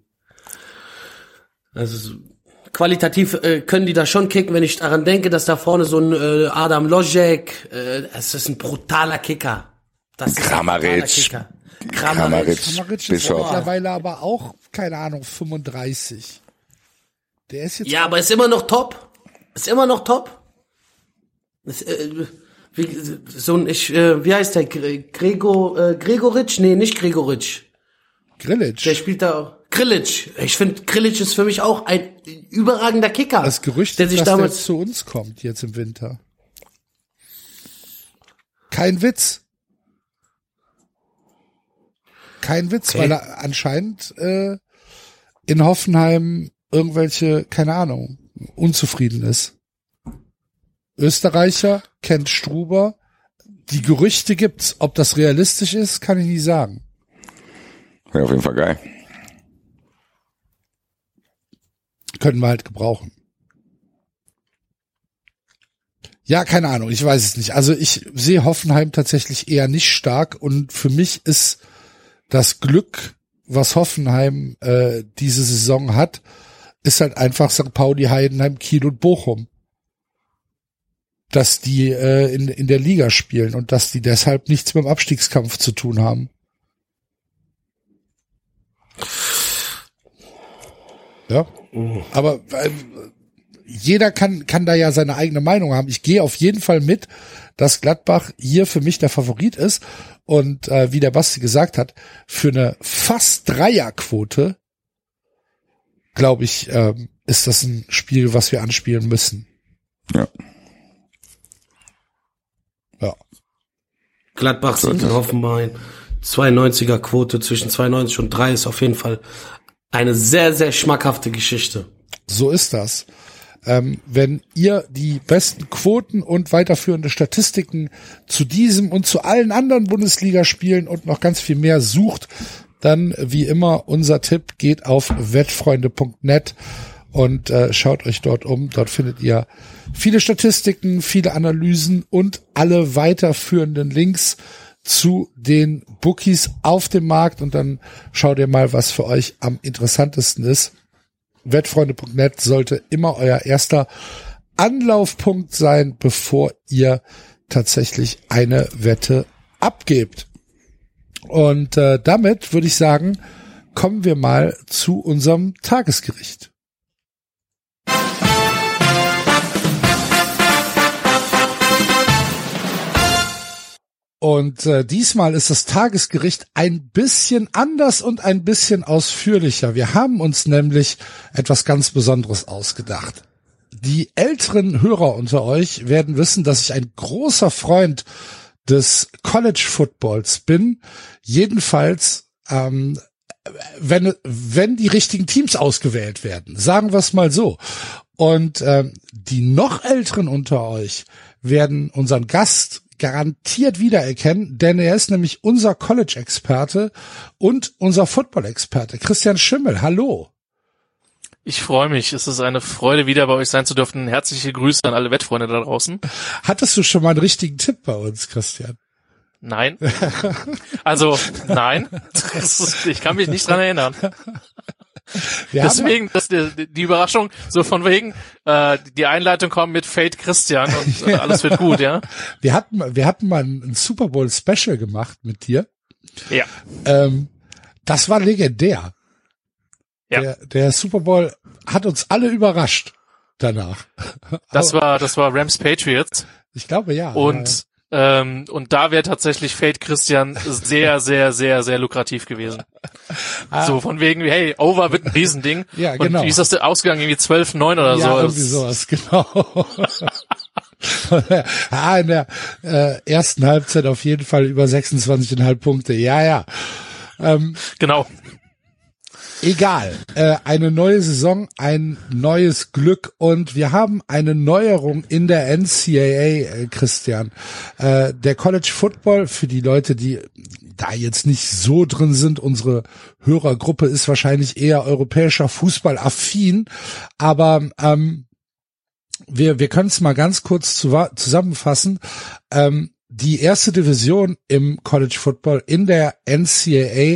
Speaker 3: also qualitativ können die da schon kicken, wenn ich daran denke, dass da vorne so ein Adam Lojek, es ist ein brutaler Kicker.
Speaker 4: Kramaric
Speaker 2: ist mittlerweile aber auch, keine Ahnung, 35. Der ist jetzt
Speaker 3: aber ist immer noch top. wie heißt der? Gregoritsch? Nee, nicht Gregoritsch.
Speaker 2: Grillitsch.
Speaker 3: Der spielt da Grillitsch. Ich finde, Grillitsch ist für mich auch ein überragender Kicker.
Speaker 2: Das Gerücht
Speaker 3: der
Speaker 2: ist,
Speaker 3: sich
Speaker 2: dass
Speaker 3: damals
Speaker 2: der zu uns kommt jetzt im Winter. Kein Witz. Kein Witz,
Speaker 3: Okay.
Speaker 2: weil er anscheinend in Hoffenheim irgendwelche, keine Ahnung, unzufrieden ist. Österreicher, kennt Struber. Die Gerüchte gibt's. Ob das realistisch ist, kann ich nicht sagen.
Speaker 4: Wäre auf jeden Fall geil.
Speaker 2: Können wir halt gebrauchen. Ja, keine Ahnung, ich weiß es nicht. Also ich sehe Hoffenheim tatsächlich eher nicht stark und für mich ist das Glück, was Hoffenheim diese Saison hat, ist halt einfach St. Pauli, Heidenheim, Kiel und Bochum. Dass die in der Liga spielen und dass die deshalb nichts mit dem Abstiegskampf zu tun haben. Ja, aber jeder kann da ja seine eigene Meinung haben. Ich gehe auf jeden Fall mit, dass Gladbach hier für mich der Favorit ist und wie der Basti gesagt hat, für eine fast Dreierquote, glaube ich, ist das ein Spiel, was wir anspielen müssen.
Speaker 4: Ja.
Speaker 2: Ja.
Speaker 3: Gladbach sieht in Hoffenheim 92er Quote zwischen 92 und 3 ist auf jeden Fall eine sehr, sehr schmackhafte Geschichte.
Speaker 2: So ist das. Wenn ihr die besten Quoten und weiterführende Statistiken zu diesem und zu allen anderen Bundesligaspielen und noch ganz viel mehr sucht, dann wie immer unser Tipp, geht auf wettfreunde.net und schaut euch dort um. Dort findet ihr viele Statistiken, viele Analysen und alle weiterführenden Links zu den Bookies auf dem Markt und dann schaut ihr mal, was für euch am interessantesten ist. Wettfreunde.net sollte immer euer erster Anlaufpunkt sein, bevor ihr tatsächlich eine Wette abgebt. Und damit würde ich sagen, kommen wir mal zu unserem Tagesgericht. Und diesmal ist das Tagesgericht ein bisschen anders und ein bisschen ausführlicher. Wir haben uns nämlich etwas ganz Besonderes ausgedacht. Die älteren Hörer unter euch werden wissen, dass ich ein großer Freund des College Footballs bin. Jedenfalls, wenn die richtigen Teams ausgewählt werden. Sagen wir es mal so. Und die noch älteren unter euch werden unseren Gast garantiert wiedererkennen, denn er ist nämlich unser College-Experte und unser Football-Experte. Christian Schimmel, hallo.
Speaker 5: Ich freue mich. Es ist eine Freude, wieder bei euch sein zu dürfen. Herzliche Grüße an alle Wettfreunde da draußen.
Speaker 2: Hattest du schon mal einen richtigen Tipp bei uns, Christian?
Speaker 5: Nein. Also, nein. Ich kann mich nicht dran erinnern. Deswegen, die Überraschung, so von wegen, die Einleitung kommt mit Fate Christian und alles wird gut, ja?
Speaker 2: Wir hatten mal ein Super Bowl Special gemacht mit dir.
Speaker 5: Ja.
Speaker 2: Das war legendär.
Speaker 5: Ja.
Speaker 2: Der Super Bowl hat uns alle überrascht danach.
Speaker 5: Das war Rams Patriots.
Speaker 2: Ich glaube, ja.
Speaker 5: Und da wäre tatsächlich Fate Christian sehr, sehr, sehr, sehr lukrativ gewesen. So von wegen, hey, Over wird ein Riesending.
Speaker 2: Ja, genau.
Speaker 5: Und wie ist das der Ausgang? Irgendwie 12-9 oder so?
Speaker 2: Ja, irgendwie sowas, genau. In der ersten Halbzeit auf jeden Fall über 26,5 Punkte. Ja.
Speaker 5: Genau.
Speaker 2: Egal. Eine neue Saison, ein neues Glück und wir haben eine Neuerung in der NCAA, Christian. Der College Football, für die Leute, die da jetzt nicht so drin sind, unsere Hörergruppe ist wahrscheinlich eher europäischer Fußball affin, aber wir können es mal ganz kurz zusammenfassen. Die erste Division im College Football in der NCAA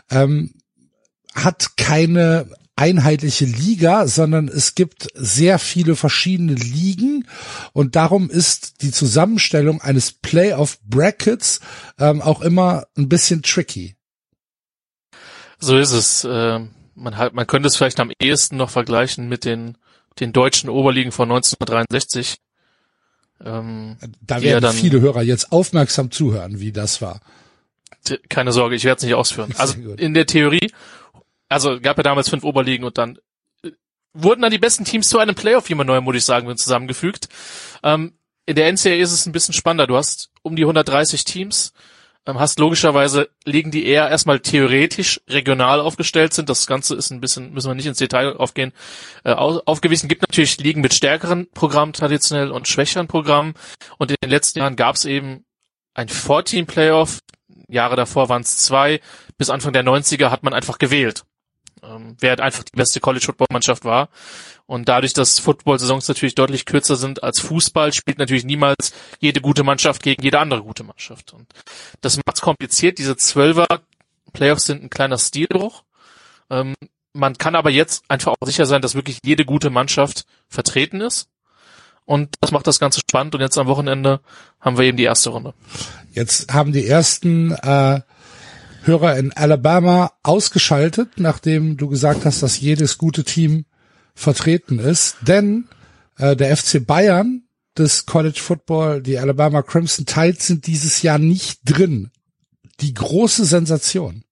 Speaker 2: hat keine einheitliche Liga, sondern es gibt sehr viele verschiedene Ligen und darum ist die Zusammenstellung eines Playoff Brackets auch immer ein bisschen tricky.
Speaker 5: So ist es. Man könnte es vielleicht am ehesten noch vergleichen mit den deutschen Oberligen von 1963.
Speaker 2: Da werden viele Hörer jetzt aufmerksam zuhören, wie das war.
Speaker 5: Keine Sorge, ich werde es nicht ausführen. Also in der Theorie, also gab ja damals 5 Oberligen und dann wurden dann die besten Teams zu einem Playoff, wie man neuermutig sagen will, zusammengefügt. In der NCAA ist es ein bisschen spannender. Du hast um die 130 Teams, hast logischerweise Ligen, die eher erstmal theoretisch regional aufgestellt sind. Das Ganze ist ein bisschen, müssen wir nicht ins Detail aufgehen, aufgewiesen. Gibt natürlich Ligen mit stärkeren Programmen traditionell und schwächeren Programmen. Und in den letzten Jahren gab es eben ein 4-Team-Playoff. Jahre davor waren es 2. Bis Anfang der 90er hat man einfach gewählt, wer einfach die beste College-Football-Mannschaft war. Und dadurch, dass Football-Saisons natürlich deutlich kürzer sind als Fußball, spielt natürlich niemals jede gute Mannschaft gegen jede andere gute Mannschaft. Und das macht's kompliziert. Diese 12er-Playoffs sind ein kleiner Stilbruch. Man kann aber jetzt einfach auch sicher sein, dass wirklich jede gute Mannschaft vertreten ist. Und das macht das Ganze spannend. Und jetzt am Wochenende haben wir eben die erste Runde.
Speaker 2: Jetzt haben die ersten Hörer in Alabama ausgeschaltet, nachdem du gesagt hast, dass jedes gute Team vertreten ist. Denn der FC Bayern des College Football, die Alabama Crimson Tide, sind dieses Jahr nicht drin. Die große Sensation.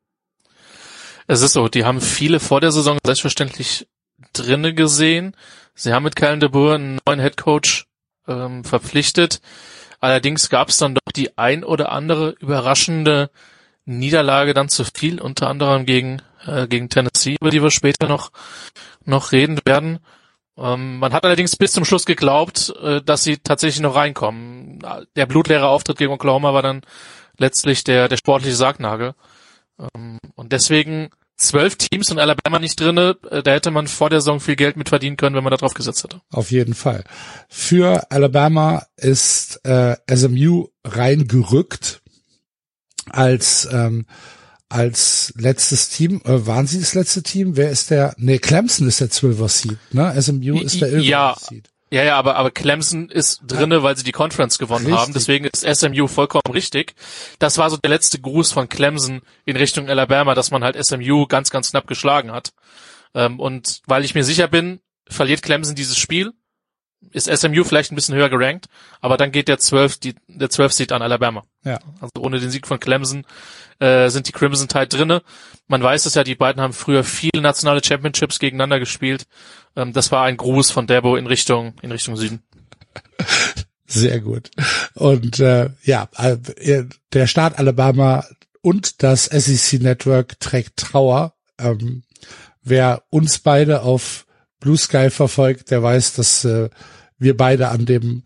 Speaker 5: Es ist so, die haben viele vor der Saison selbstverständlich drinne gesehen. Sie haben mit Kalen DeBoer einen neuen Headcoach verpflichtet. Allerdings gab es dann doch die ein oder andere überraschende Niederlage dann zu viel, unter anderem gegen Tennessee, über die wir später noch reden werden. Man hat allerdings bis zum Schluss geglaubt, dass sie tatsächlich noch reinkommen. Der blutleere Auftritt gegen Oklahoma war dann letztlich der sportliche Sargnagel. Und deswegen 12 Teams und Alabama nicht drinne, da hätte man vor der Saison viel Geld mit verdienen können, wenn man da drauf gesetzt hätte.
Speaker 2: Auf jeden Fall. Für Alabama ist SMU reingerückt als letztes Team. Waren sie das letzte Team? Wer ist Clemson ist der 12er Seed, ne? SMU ist der 11er Seed.
Speaker 5: Ja, aber Clemson ist drinne, weil sie die Conference gewonnen haben. Deswegen ist SMU vollkommen richtig. Das war so der letzte Gruß von Clemson in Richtung Alabama, dass man halt SMU ganz, ganz knapp geschlagen hat. Und weil ich mir sicher bin, verliert Clemson dieses Spiel, ist SMU vielleicht ein bisschen höher gerankt, aber dann geht der 12 Seed an Alabama.
Speaker 2: Ja.
Speaker 5: Also ohne den Sieg von Clemson sind die Crimson Tide drinne. Man weiß es ja, die beiden haben früher viele nationale Championships gegeneinander gespielt. Das war ein Gruß von Dabo in Richtung Süden.
Speaker 2: Sehr gut. Und der Staat Alabama und das SEC Network trägt Trauer. Wer uns beide auf Blue Sky verfolgt, der weiß, dass wir beide an dem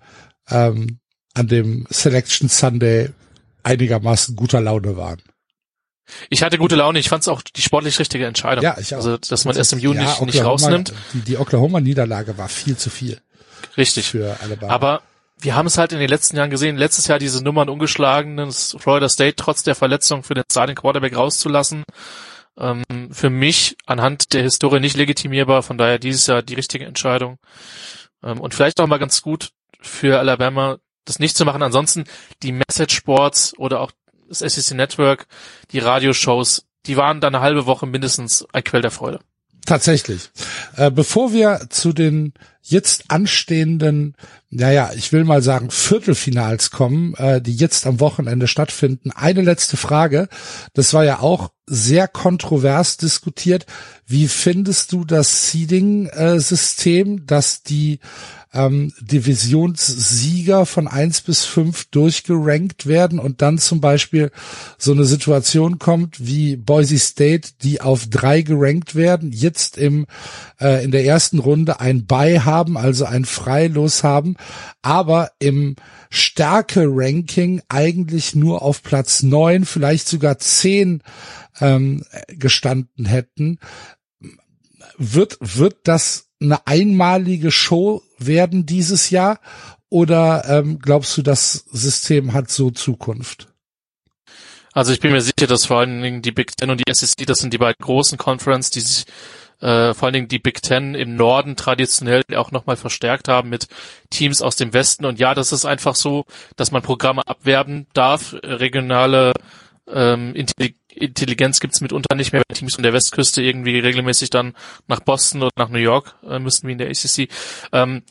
Speaker 2: Selection Sunday einigermaßen guter Laune waren.
Speaker 5: Ich hatte gute Laune, ich fand es auch die sportlich richtige Entscheidung.
Speaker 2: Ja, ich auch.
Speaker 5: Also, dass man SMU nicht rausnimmt.
Speaker 2: Die Oklahoma-Niederlage war viel zu viel.
Speaker 5: Richtig.
Speaker 2: Für Alabama.
Speaker 5: Aber wir haben es halt in den letzten Jahren gesehen, letztes Jahr diese Nummern ungeschlagenen Florida State trotz der Verletzung für den Starting Quarterback rauszulassen. Für mich anhand der Historie nicht legitimierbar, von daher dieses Jahr die richtige Entscheidung. Und vielleicht auch mal ganz gut für Alabama, das nicht zu machen. Ansonsten die Message Sports oder auch das SEC Network, die Radioshows, die waren da eine halbe Woche mindestens ein Quell der Freude.
Speaker 2: Tatsächlich. Bevor wir zu den jetzt anstehenden, ich will mal sagen Viertelfinals kommen, die jetzt am Wochenende stattfinden, eine letzte Frage. Das war ja auch sehr kontrovers diskutiert. Wie findest du das Seeding-System, dass die Divisionssieger von 1 bis 5 durchgerankt werden und dann zum Beispiel so eine Situation kommt wie Boise State, die auf 3 gerankt werden, jetzt in der ersten Runde ein Bye haben, also ein Freilos haben, aber im Stärke-Ranking eigentlich nur auf Platz 9, vielleicht sogar 10 gestanden hätten. Wird das eine einmalige Show werden dieses Jahr oder glaubst du, das System hat so Zukunft?
Speaker 5: Also ich bin mir sicher, dass vor allen Dingen die Big Ten und die SEC, das sind die beiden großen Conference, die sich vor allen Dingen die Big Ten im Norden traditionell auch nochmal verstärkt haben mit Teams aus dem Westen. Und ja, das ist einfach so, dass man Programme abwerben darf. Regionale Intelligenz gibt's mitunter nicht mehr, wenn Teams von der Westküste irgendwie regelmäßig dann nach Boston oder nach New York müssten wie in der ACC.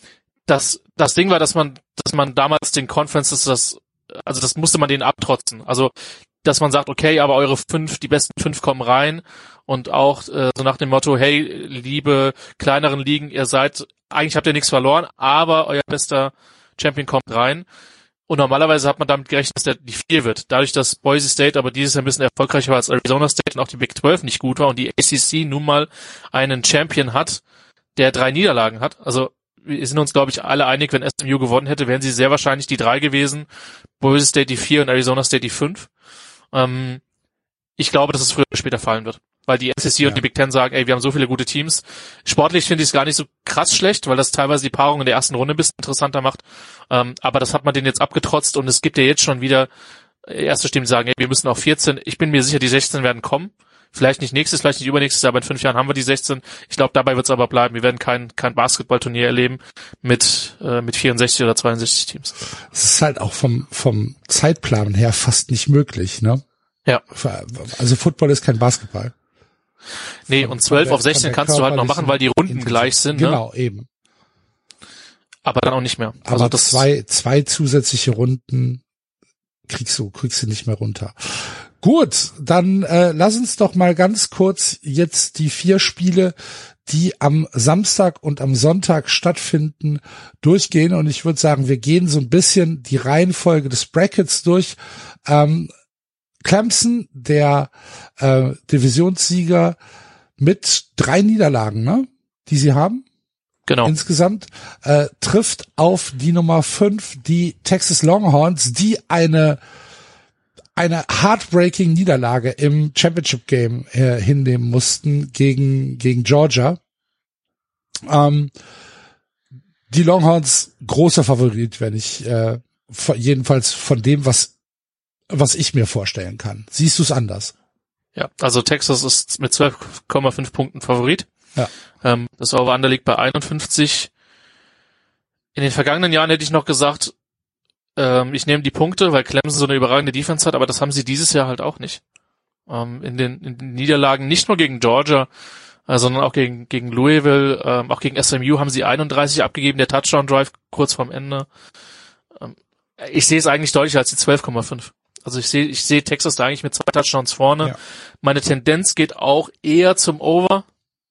Speaker 5: das Ding war, dass man damals den Conferences das musste man denen abtrotzen. Also, dass man sagt, okay, aber die besten 5 kommen rein und auch so nach dem Motto, hey, liebe kleineren Ligen, eigentlich habt ihr nichts verloren, aber euer bester Champion kommt rein. Und normalerweise hat man damit gerechnet, dass der die 4 wird. Dadurch, dass Boise State aber dieses Jahr ein bisschen erfolgreicher war als Arizona State und auch die Big 12 nicht gut war und die ACC nun mal einen Champion hat, der 3 Niederlagen hat. Also wir sind uns, glaube ich, alle einig, wenn SMU gewonnen hätte, wären sie sehr wahrscheinlich die 3 gewesen, Boise State die 4 und Arizona State die 5. Ich glaube, dass es früher oder später fallen wird. Weil die SEC und die Big Ten sagen, ey, wir haben so viele gute Teams. Sportlich finde ich es gar nicht so krass schlecht, weil das teilweise die Paarung in der ersten Runde ein bisschen interessanter macht. Aber das hat man denen jetzt abgetrotzt und es gibt ja jetzt schon wieder erste Stimmen, die sagen, ey, wir müssen auf 14. Ich bin mir sicher, die 16 werden kommen. Vielleicht nicht nächstes, vielleicht nicht übernächstes, aber in 5 Jahren haben wir die 16. Ich glaube, dabei wird es aber bleiben. Wir werden kein Basketballturnier erleben mit 64 oder 62 Teams.
Speaker 2: Es ist halt auch vom Zeitplan her fast nicht möglich, ne?
Speaker 5: Ja.
Speaker 2: Also Football ist kein Basketball.
Speaker 5: Nee, und 12 auf 16 kannst du halt noch machen, weil die Runden gleich sind.
Speaker 2: Genau,
Speaker 5: ne?
Speaker 2: Eben.
Speaker 5: Aber dann auch nicht mehr.
Speaker 2: Aber also zwei zusätzliche Runden kriegst du nicht mehr runter. Gut, dann lass uns doch mal ganz kurz jetzt die 4 Spiele, die am Samstag und am Sonntag stattfinden, durchgehen. Und ich würde sagen, wir gehen so ein bisschen die Reihenfolge des Brackets durch. Clemson, der Divisionssieger mit 3 Niederlagen, ne, die sie haben.
Speaker 5: Genau.
Speaker 2: Insgesamt trifft auf die Nummer 5, die Texas Longhorns, die eine heartbreaking Niederlage im Championship Game hinnehmen mussten gegen Georgia. Die Longhorns großer Favorit, wenn ich jedenfalls von dem, was ich mir vorstellen kann. Siehst du es anders?
Speaker 5: Ja, also Texas ist mit 12,5 Punkten Favorit.
Speaker 2: Ja.
Speaker 5: Das Over-Under liegt bei 51. In den vergangenen Jahren hätte ich noch gesagt, ich nehme die Punkte, weil Clemson so eine überragende Defense hat, aber das haben sie dieses Jahr halt auch nicht. In den Niederlagen nicht nur gegen Georgia, sondern auch gegen Louisville, auch gegen SMU haben sie 31 abgegeben, der Touchdown-Drive kurz vorm Ende. Ich sehe es eigentlich deutlicher als die 12,5. Also ich sehe Texas da eigentlich mit 2 Touchdowns vorne. Ja. Meine Tendenz geht auch eher zum Over.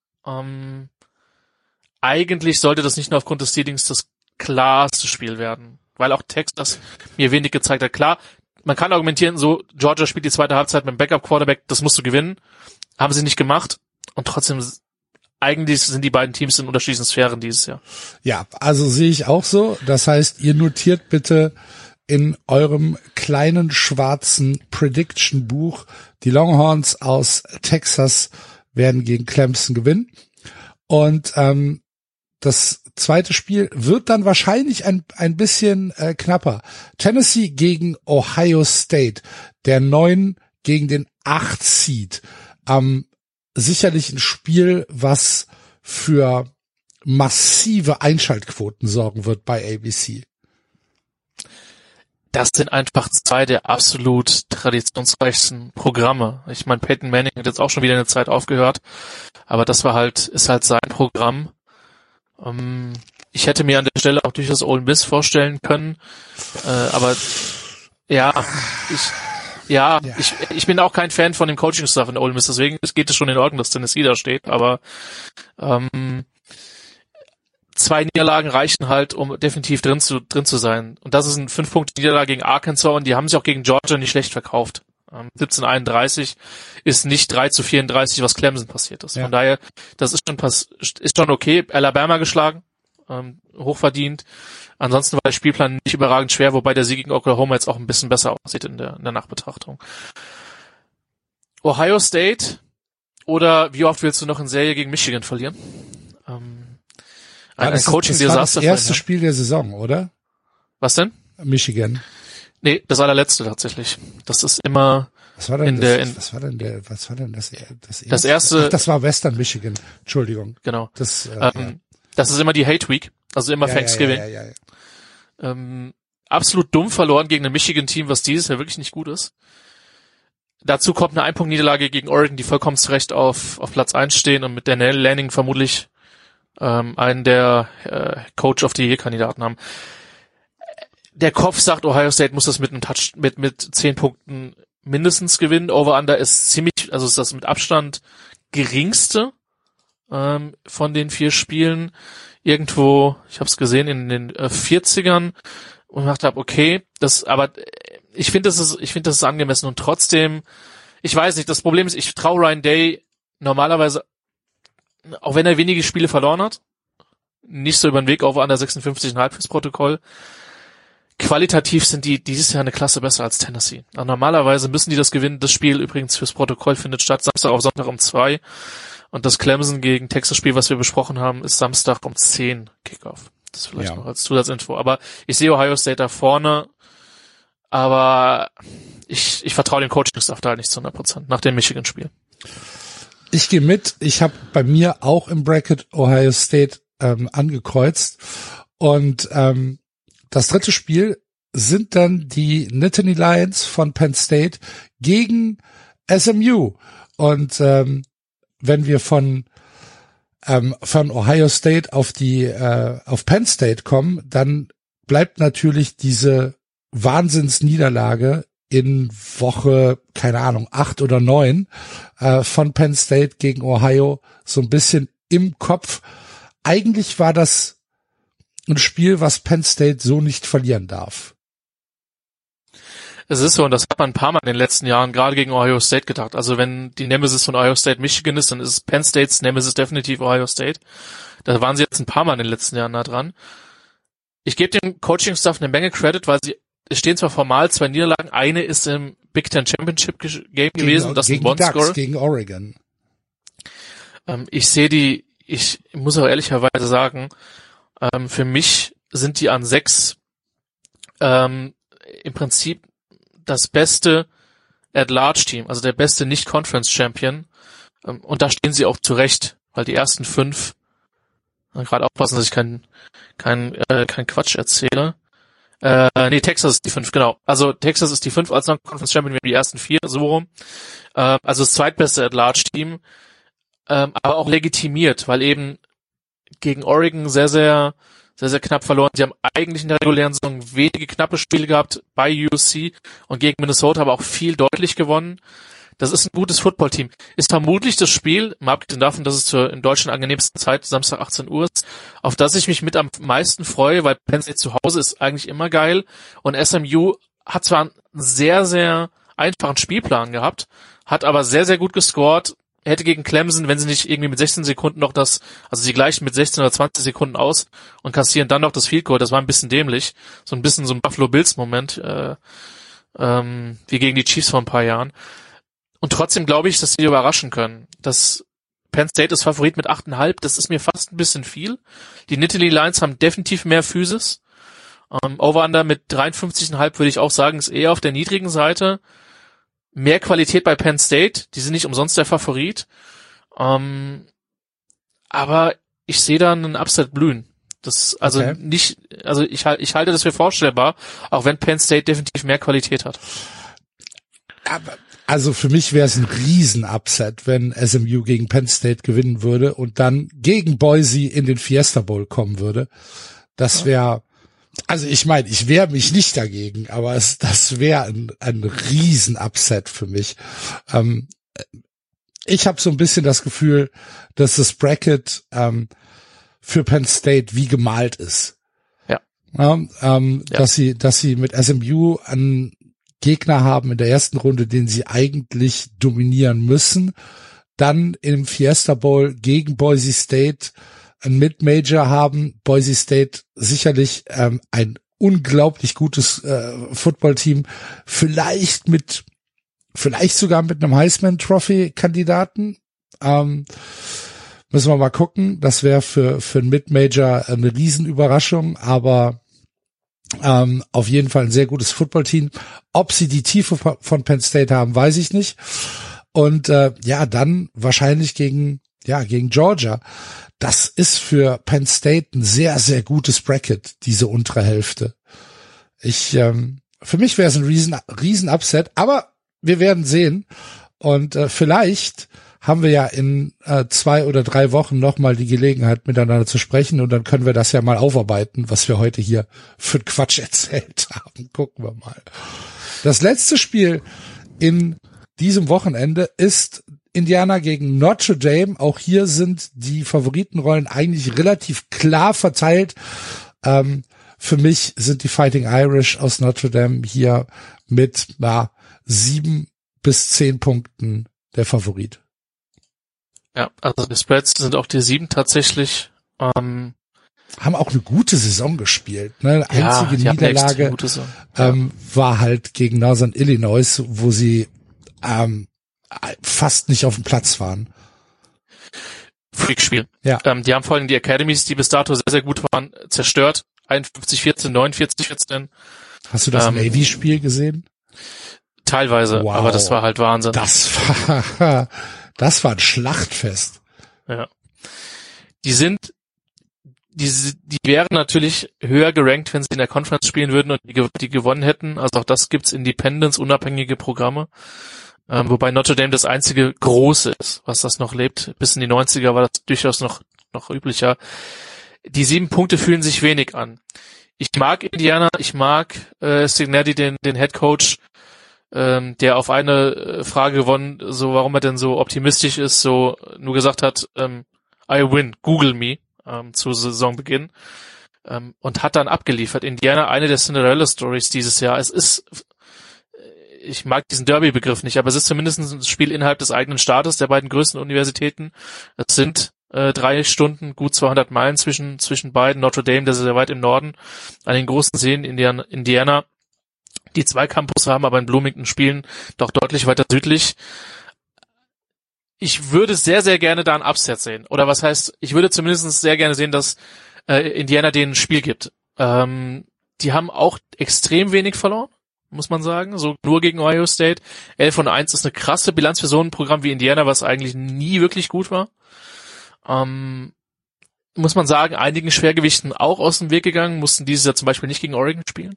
Speaker 5: Eigentlich sollte das nicht nur aufgrund des Seedings das klarste Spiel werden, weil auch Texas mir wenig gezeigt hat. Klar, man kann argumentieren, so Georgia spielt die zweite Halbzeit mit dem Backup-Quarterback, das musst du gewinnen. Haben sie nicht gemacht und trotzdem eigentlich sind die beiden Teams in unterschiedlichen Sphären dieses Jahr.
Speaker 2: Ja, also sehe ich auch so. Das heißt, ihr notiert bitte in eurem kleinen schwarzen Prediction-Buch, die Longhorns aus Texas werden gegen Clemson gewinnen. Und das zweite Spiel wird dann wahrscheinlich ein bisschen knapper. Tennessee gegen Ohio State, der 9 gegen den 8 Seed. Sicherlich ein Spiel, was für massive Einschaltquoten sorgen wird bei ABC.
Speaker 5: Das sind einfach 2 der absolut traditionsreichsten Programme. Ich meine, Peyton Manning hat jetzt auch schon wieder eine Zeit aufgehört, aber das ist halt sein Programm. Ich hätte mir an der Stelle auch durchaus Ole Miss vorstellen können, aber ich bin auch kein Fan von dem Coaching-Staff in Ole Miss, deswegen geht es schon in Ordnung, dass Tennessee da steht, aber 2 Niederlagen reichen halt, um definitiv drin zu sein. Und das ist ein 5-Punkte-Niederlage gegen Arkansas und die haben sich auch gegen Georgia nicht schlecht verkauft. 17:31 ist nicht 3:34, was Clemson passiert ist. Ja. Von daher, das ist schon okay. Alabama geschlagen, hochverdient. Ansonsten war der Spielplan nicht überragend schwer, wobei der Sieg gegen Oklahoma jetzt auch ein bisschen besser aussieht in der Nachbetrachtung. Ohio State oder wie oft willst du noch in Serie gegen Michigan verlieren? Ein Coaching-Desaster.
Speaker 2: Das erste Spiel der Saison, oder?
Speaker 5: Was denn?
Speaker 2: Michigan.
Speaker 5: Nee, das allerletzte tatsächlich. Das ist immer
Speaker 2: was war denn das erste?
Speaker 5: Das erste.
Speaker 2: Ach, das war Western Michigan. Entschuldigung.
Speaker 5: Genau. Das ist immer die Hate Week, also immer Thanksgiving. Ja. Absolut dumm verloren gegen ein Michigan-Team, was dieses Jahr wirklich nicht gut ist. Dazu kommt eine 1-Punkt-Niederlage gegen Oregon, die vollkommen zurecht auf Platz 1 stehen und mit Danielle Lanning vermutlich einen der Coach of the Year Kandidaten haben. Der Kopf sagt, Ohio State muss das mit einem Touch, mit 10 Punkten mindestens gewinnen. Over-Under ist ziemlich, also ist das mit Abstand geringste von den 4 Spielen. Irgendwo, ich habe es gesehen, in den 40ern und dachte, okay, aber ich finde, das ist angemessen und trotzdem, ich weiß nicht, das Problem ist, ich traue Ryan Day normalerweise, auch wenn er wenige Spiele verloren hat, nicht so über den Weg auf Under 56,5 fürs Protokoll. Qualitativ sind die dieses Jahr eine Klasse besser als Tennessee. Aber normalerweise müssen die das gewinnen. Das Spiel übrigens fürs Protokoll findet statt Samstag auf Sonntag um 2. Und das Clemson gegen Texas Spiel, was wir besprochen haben, ist Samstag um 10 Kickoff. Das vielleicht noch als Zusatzinfo. Aber ich sehe Ohio State da vorne. Aber ich vertraue dem Coaching-Staff da halt nicht zu 100% nach dem Michigan-Spiel.
Speaker 2: Ich gehe mit. Ich habe bei mir auch im Bracket Ohio State angekreuzt. Und das dritte Spiel sind dann die Nittany Lions von Penn State gegen SMU. Und wenn wir von Ohio State auf Penn State kommen, dann bleibt natürlich diese Wahnsinnsniederlage in Woche, keine Ahnung, 8 oder 9 von Penn State gegen Ohio so ein bisschen im Kopf. Eigentlich war das ein Spiel, was Penn State so nicht verlieren darf.
Speaker 5: Es ist so, und das hat man ein paar Mal in den letzten Jahren gerade gegen Ohio State gedacht. Also wenn die Nemesis von Ohio State Michigan ist, dann ist Penn States Nemesis definitiv Ohio State. Da waren sie jetzt ein paar Mal in den letzten Jahren nah dran. Ich gebe dem Coaching-Staff eine Menge Credit, weil es stehen zwar formal 2 Niederlagen, eine ist im Big Ten Championship Game gewesen, das ist ein One-Score.
Speaker 2: Gegen Oregon.
Speaker 5: Ich muss auch ehrlicherweise sagen, für mich sind die an 6 im Prinzip das beste At-Large-Team, also der beste Nicht-Conference-Champion. Und da stehen sie auch zurecht, weil die ersten 5, gerade aufpassen, dass ich kein Quatsch erzähle. Texas ist die 5, genau. Also Texas ist die 5 als Non-Conference-Champion, wir haben die ersten 4, so rum. Also das zweitbeste At-Large-Team, aber auch legitimiert, weil eben gegen Oregon sehr, sehr, sehr, sehr knapp verloren. Sie haben eigentlich in der regulären Saison wenige knappe Spiele gehabt bei USC und gegen Minnesota aber auch viel deutlich gewonnen. Das ist ein gutes Footballteam. Ist vermutlich das Spiel, mal abgesehen davon, dass es zur in Deutschland angenehmsten Zeit, Samstag 18 Uhr ist, auf das ich mich mit am meisten freue, weil Penn State zu Hause ist eigentlich immer geil und SMU hat zwar einen sehr, sehr einfachen Spielplan gehabt, hat aber sehr, sehr gut gescored, hätte gegen Clemson, wenn sie nicht irgendwie mit 16 Sekunden noch also sie gleichen mit 16 oder 20 Sekunden aus und kassieren dann noch das Field Goal, das war ein bisschen dämlich, so ein bisschen so ein Buffalo Bills Moment, wie gegen die Chiefs vor ein paar Jahren. Und trotzdem glaube ich, dass sie überraschen können. Das Penn State ist Favorit mit 8,5, das ist mir fast ein bisschen viel. Die Nittany Lions haben definitiv mehr Physis. Over-Under mit 53,5 würde ich auch sagen, ist eher auf der niedrigen Seite. Mehr Qualität bei Penn State, die sind nicht umsonst der Favorit. Aber ich sehe da einen Upset blühen. Das ich halte das für vorstellbar, auch wenn Penn State definitiv mehr Qualität hat.
Speaker 2: Aber also für mich wäre es ein Riesen-Upset, wenn SMU gegen Penn State gewinnen würde und dann gegen Boise in den Fiesta Bowl kommen würde. Das wäre, also ich meine, ich wehre mich nicht dagegen, aber das wäre ein Riesen-Upset für mich. Ich habe so ein bisschen das Gefühl, dass das Bracket für Penn State wie gemalt ist.
Speaker 5: Ja.
Speaker 2: Dass sie mit SMU an Gegner haben in der ersten Runde, den sie eigentlich dominieren müssen, dann im Fiesta Bowl gegen Boise State ein Mid-Major haben, Boise State sicherlich ein unglaublich gutes Footballteam, vielleicht sogar mit einem Heisman-Trophy-Kandidaten, müssen wir mal gucken, das wäre für ein Mid-Major eine Riesenüberraschung, aber auf jeden Fall ein sehr gutes Footballteam. Ob sie die Tiefe von Penn State haben, weiß ich nicht. Und dann wahrscheinlich gegen Georgia. Das ist für Penn State ein sehr, sehr gutes Bracket, diese untere Hälfte. Für mich wäre es ein riesen Upset, aber wir werden sehen. Und vielleicht haben wir ja in 2 oder 3 Wochen nochmal die Gelegenheit, miteinander zu sprechen und dann können wir das ja mal aufarbeiten, was wir heute hier für Quatsch erzählt haben. Gucken wir mal. Das letzte Spiel in diesem Wochenende ist Indiana gegen Notre Dame. Auch hier sind die Favoritenrollen eigentlich relativ klar verteilt. Für mich sind die Fighting Irish aus Notre Dame hier mit 7 bis 10 Punkten der Favorit.
Speaker 5: Ja, also die Spreads sind auch die 7 tatsächlich.
Speaker 2: Haben auch eine gute Saison gespielt. Ne? Einzige Niederlage war halt gegen Northern Illinois, wo sie fast nicht auf dem Platz waren.
Speaker 5: Freakspiel.
Speaker 2: Ja.
Speaker 5: Die haben vor allem die Academies, die bis dato sehr, sehr gut waren, zerstört. 51-14, 49-14.
Speaker 2: Hast du das Navy-Spiel gesehen?
Speaker 5: Teilweise,
Speaker 2: wow.
Speaker 5: Aber das war halt Wahnsinn.
Speaker 2: Das war ein Schlachtfest.
Speaker 5: Ja. Die wären natürlich höher gerankt, wenn sie in der Conference spielen würden und die gewonnen hätten. Also auch das gibt's Independence, unabhängige Programme. Wobei Notre Dame das einzige große ist, was das noch lebt. Bis in die 90er war das durchaus noch üblicher. Die 7 Punkte fühlen sich wenig an. Ich mag Indiana, ich mag Signetti, den Head Coach, der auf eine Frage gewonnen, so warum er denn so optimistisch ist, so nur gesagt hat, I win, Google me, zu Saisonbeginn, und hat dann abgeliefert. Indiana, eine der Cinderella-Stories dieses Jahr. Es ist, ich mag diesen Derby-Begriff nicht, aber es ist zumindest ein Spiel innerhalb des eigenen Staates der beiden größten Universitäten. Es sind 3 Stunden, gut 200 Meilen zwischen beiden. Notre Dame, das ist sehr weit im Norden, an den großen Seen Indiana, die 2 Campus haben, aber in Bloomington spielen doch deutlich weiter südlich. Ich würde sehr, sehr gerne da ein Upset sehen. Oder was heißt, ich würde zumindest sehr gerne sehen, dass Indiana denen ein Spiel gibt. Die haben auch extrem wenig verloren, muss man sagen. So nur gegen Ohio State. 11-1 ist eine krasse Bilanz für so ein Programm wie Indiana, was eigentlich nie wirklich gut war. Muss man sagen, einigen Schwergewichten auch aus dem Weg gegangen, mussten dieses Jahr zum Beispiel nicht gegen Oregon spielen.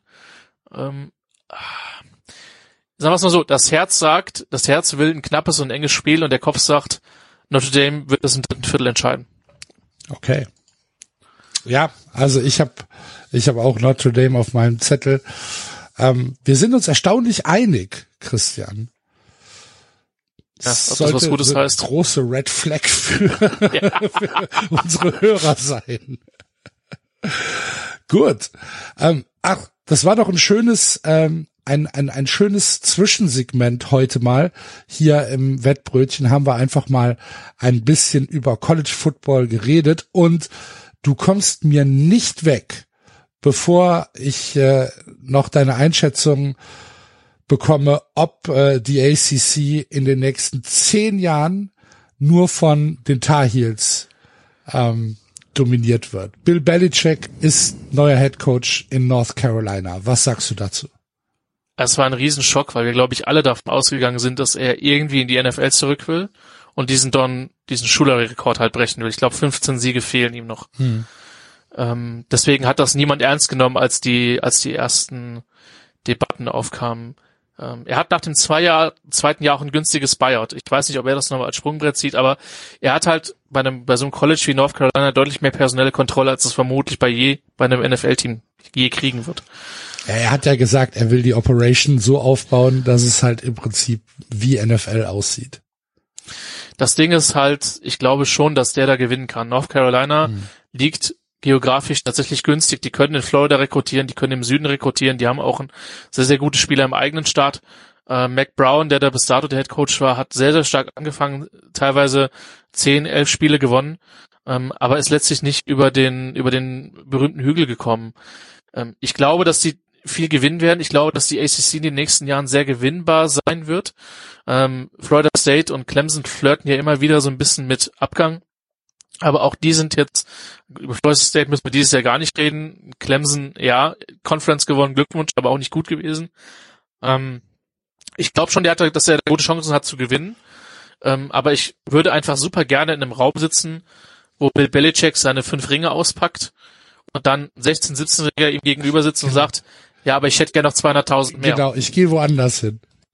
Speaker 5: Sagen wir es mal so, das Herz will ein knappes und enges Spiel und der Kopf sagt, Notre Dame wird das im 3. Viertel entscheiden.
Speaker 2: Okay. Ja, also ich hab auch Notre Dame auf meinem Zettel. Wir sind uns erstaunlich einig, Christian.
Speaker 5: Ja, ob das was Gutes heißt.
Speaker 2: Große Red Flag für unsere Hörer sein. Gut. Das war doch ein schönes, ein schönes Zwischensegment heute mal. Hier im Wettbrötchen haben wir einfach mal ein bisschen über College Football geredet und du kommst mir nicht weg, bevor ich noch deine Einschätzung bekomme, ob die ACC in den nächsten 10 Jahren nur von den Tar Heels dominiert wird. Bill Belichick ist neuer Head Coach in North Carolina. Was sagst du dazu?
Speaker 5: Es war ein Riesenschock, weil wir, glaube ich, alle davon ausgegangen sind, dass er irgendwie in die NFL zurück will und diesen Schuler-Rekord halt brechen will. Ich glaube, 15 Siege fehlen ihm noch. Deswegen hat das niemand ernst genommen, als die ersten Debatten aufkamen. Er hat nach dem zweiten Jahr auch ein günstiges Buyout. Ich weiß nicht, ob er das nochmal als Sprungbrett sieht, aber er hat halt bei so einem College wie North Carolina deutlich mehr personelle Kontrolle, als es vermutlich bei einem NFL-Team je kriegen wird.
Speaker 2: Ja, er hat ja gesagt, er will die Operation so aufbauen, dass es halt im Prinzip wie NFL aussieht.
Speaker 5: Das Ding ist halt, ich glaube schon, dass der da gewinnen kann. North Carolina liegt geografisch tatsächlich günstig. Die können in Florida rekrutieren, die können im Süden rekrutieren, die haben auch ein sehr, sehr gute Spieler im eigenen Staat. Mac Brown, der da bis dato der Head Coach war, hat sehr, sehr stark angefangen, teilweise 10, 11 Spiele gewonnen, aber ist letztlich nicht über den berühmten Hügel gekommen. Ich glaube, dass die viel gewinnen werden. Ich glaube, dass die ACC in den nächsten Jahren sehr gewinnbar sein wird. Florida State und Clemson flirten ja immer wieder so ein bisschen mit Abgang. Aber auch die sind jetzt, über Florida State müssen wir dieses Jahr gar nicht reden. Clemson, ja, Conference gewonnen, Glückwunsch, aber auch nicht gut gewesen. Ich glaube schon, dass er gute Chancen hat zu gewinnen. Aber ich würde einfach super gerne in einem Raum sitzen, wo Bill Belichick seine 5 Ringe auspackt und dann 16-, 17-Jähriger ihm gegenüber sitzt und sagt, ja, aber ich hätte gerne noch 200.000 mehr.
Speaker 2: Genau, ich gehe woanders hin.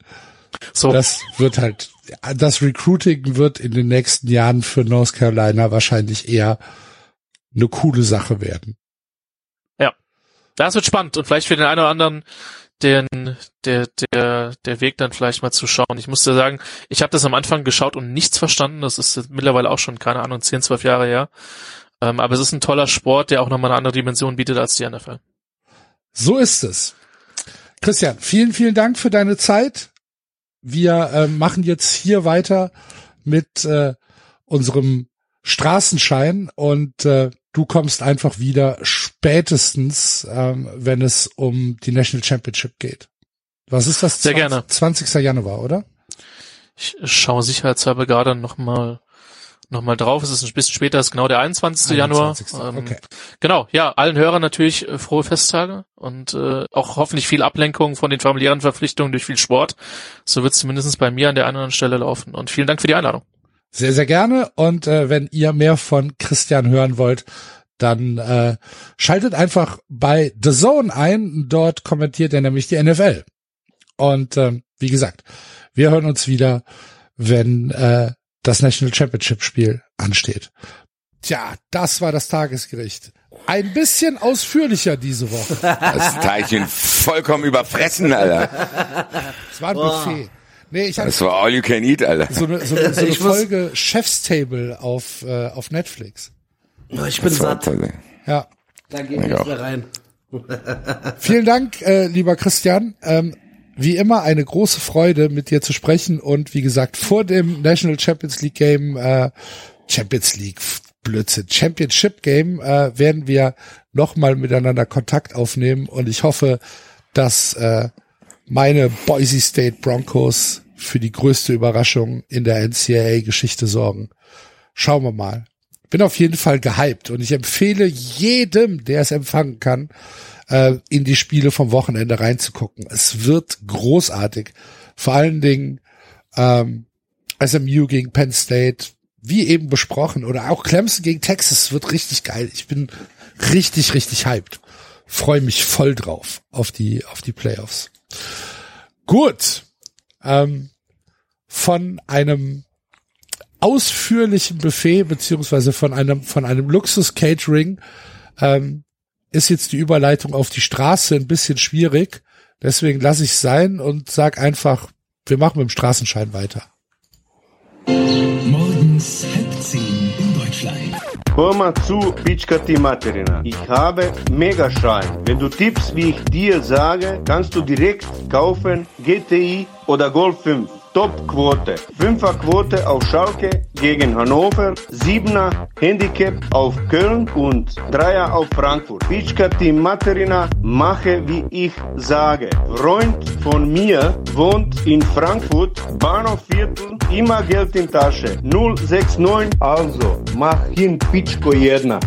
Speaker 5: So.
Speaker 2: Das Recruiting wird in den nächsten Jahren für North Carolina wahrscheinlich eher eine coole Sache werden.
Speaker 5: Ja, das wird spannend und vielleicht für den einen oder anderen der Weg dann vielleicht mal zu schauen. Ich muss dir sagen, ich habe das am Anfang geschaut und nichts verstanden. Das ist mittlerweile auch schon, keine Ahnung, 10, 12 Jahre her. Aber es ist ein toller Sport, der auch nochmal eine andere Dimension bietet als die NFL.
Speaker 2: So ist es. Christian, vielen, vielen Dank für deine Zeit. Wir machen jetzt hier weiter mit unserem Straßenschein und du kommst einfach wieder spätestens, wenn es um die National Championship geht. Was ist das?
Speaker 5: Sehr gerne.
Speaker 2: 20. Januar, oder?
Speaker 5: Ich schaue sicherheitshalber gerade noch mal drauf. Es ist ein bisschen später, es ist genau der 21. Januar.
Speaker 2: Okay.
Speaker 5: Genau, ja, allen Hörern natürlich frohe Festtage und auch hoffentlich viel Ablenkung von den familiären Verpflichtungen durch viel Sport. So wird es zumindest bei mir an der einen oder anderen Stelle laufen. Und vielen Dank für die Einladung.
Speaker 2: Sehr, sehr gerne. Und wenn ihr mehr von Christian hören wollt, dann schaltet einfach bei The Zone ein. Dort kommentiert er nämlich die NFL. Und wie gesagt, wir hören uns wieder, wenn das National Championship Spiel ansteht. Tja, das war das Tagesgericht. Ein bisschen ausführlicher diese Woche.
Speaker 4: Das Teilchen vollkommen überfressen, Alter.
Speaker 2: Es war ein Buffet. Nee,
Speaker 4: Das war all you can eat, Alter.
Speaker 2: So eine Folge Chef's Table auf Netflix.
Speaker 3: Ich bin satt.
Speaker 2: Ja.
Speaker 3: Da geht nichts mehr rein.
Speaker 2: Vielen Dank, lieber Christian. Wie immer eine große Freude, mit dir zu sprechen und wie gesagt, vor dem National Champions League Game, Championship Game, werden wir nochmal miteinander Kontakt aufnehmen und ich hoffe, dass meine Boise State Broncos für die größte Überraschung in der NCAA-Geschichte sorgen. Schauen wir mal. Bin auf jeden Fall gehypt und ich empfehle jedem, der es empfangen kann, in die Spiele vom Wochenende reinzugucken. Es wird großartig. Vor allen Dingen SMU gegen Penn State, wie eben besprochen, oder auch Clemson gegen Texas wird richtig geil. Ich bin richtig, richtig hyped. Freue mich voll drauf auf die Playoffs. Gut. Von einem ausführlichen Buffet beziehungsweise von einem Luxus-Catering ist jetzt die Überleitung auf die Straße ein bisschen schwierig. Deswegen lasse ich es sein und sag einfach, wir machen mit dem Straßenschein weiter.
Speaker 6: Morgens 9:30 in Deutschland.
Speaker 7: Hör mal zu, Pitschkati Materina. Ich habe Megaschein. Wenn du tippst, wie ich dir sage, kannst du direkt kaufen GTI oder Golf 5. Top-Quote. 5er-Quote auf Schalke gegen Hannover, 7er Handicap auf Köln und 3er auf Frankfurt. Pitschkati Materina, mache wie ich sage. Freund von mir wohnt in Frankfurt, Bahnhofviertel, immer Geld in Tasche. 069, also mach hin Pitschko jedna.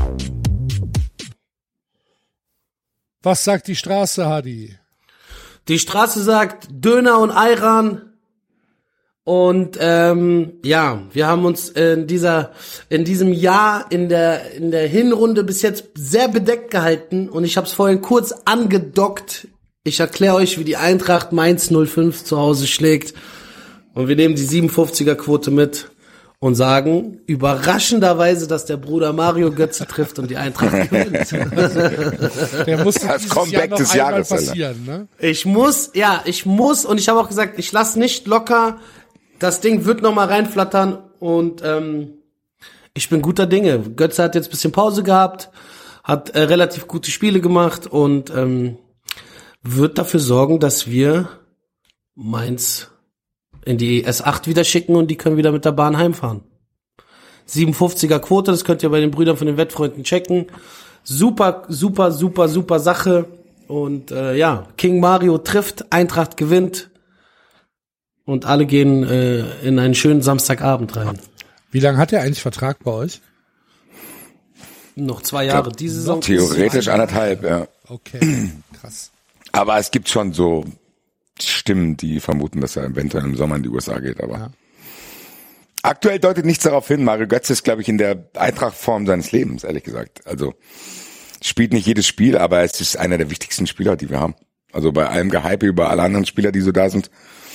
Speaker 2: Was sagt die Straße, Hadi?
Speaker 3: Die Straße sagt Döner und Ayran. Und ja, wir haben uns in diesem Jahr in der Hinrunde bis jetzt sehr bedeckt gehalten und ich habe es vorhin kurz angedockt. Ich erkläre euch, wie die Eintracht Mainz 05 zu Hause schlägt und wir nehmen die 57er Quote mit und sagen überraschenderweise, dass der Bruder Mario Götze trifft und die Eintracht gewinnt.
Speaker 2: Der muss
Speaker 4: das Comeback des Jahres
Speaker 2: passieren, ne?
Speaker 3: Ich muss und ich habe auch gesagt, ich lasse nicht locker. Das Ding wird noch mal reinflattern und ich bin guter Dinge. Götze hat jetzt ein bisschen Pause gehabt, hat relativ gute Spiele gemacht und wird dafür sorgen, dass wir Mainz in die S8 wieder schicken und die können wieder mit der Bahn heimfahren. 57er Quote, das könnt ihr bei den Brüdern von den Wettfreunden checken. Super, super, super, super Sache. Und ja, King Mario trifft, Eintracht gewinnt. Und alle gehen in einen schönen Samstagabend rein.
Speaker 2: Wie lange hat er eigentlich Vertrag bei euch?
Speaker 3: Noch 2 Jahre. Diese Saison.
Speaker 4: Theoretisch 1,5, ja.
Speaker 2: Okay, krass.
Speaker 4: Aber es gibt schon so Stimmen, die vermuten, dass er eventuell im Sommer in die USA geht. Aber
Speaker 2: Ja.
Speaker 4: Aktuell deutet nichts darauf hin. Mario Götze ist, glaube ich, in der Eintracht-Form seines Lebens, ehrlich gesagt. Also spielt nicht jedes Spiel, aber es ist einer der wichtigsten Spieler, die wir haben. Also bei allem Gehype über alle anderen Spieler, die so da sind,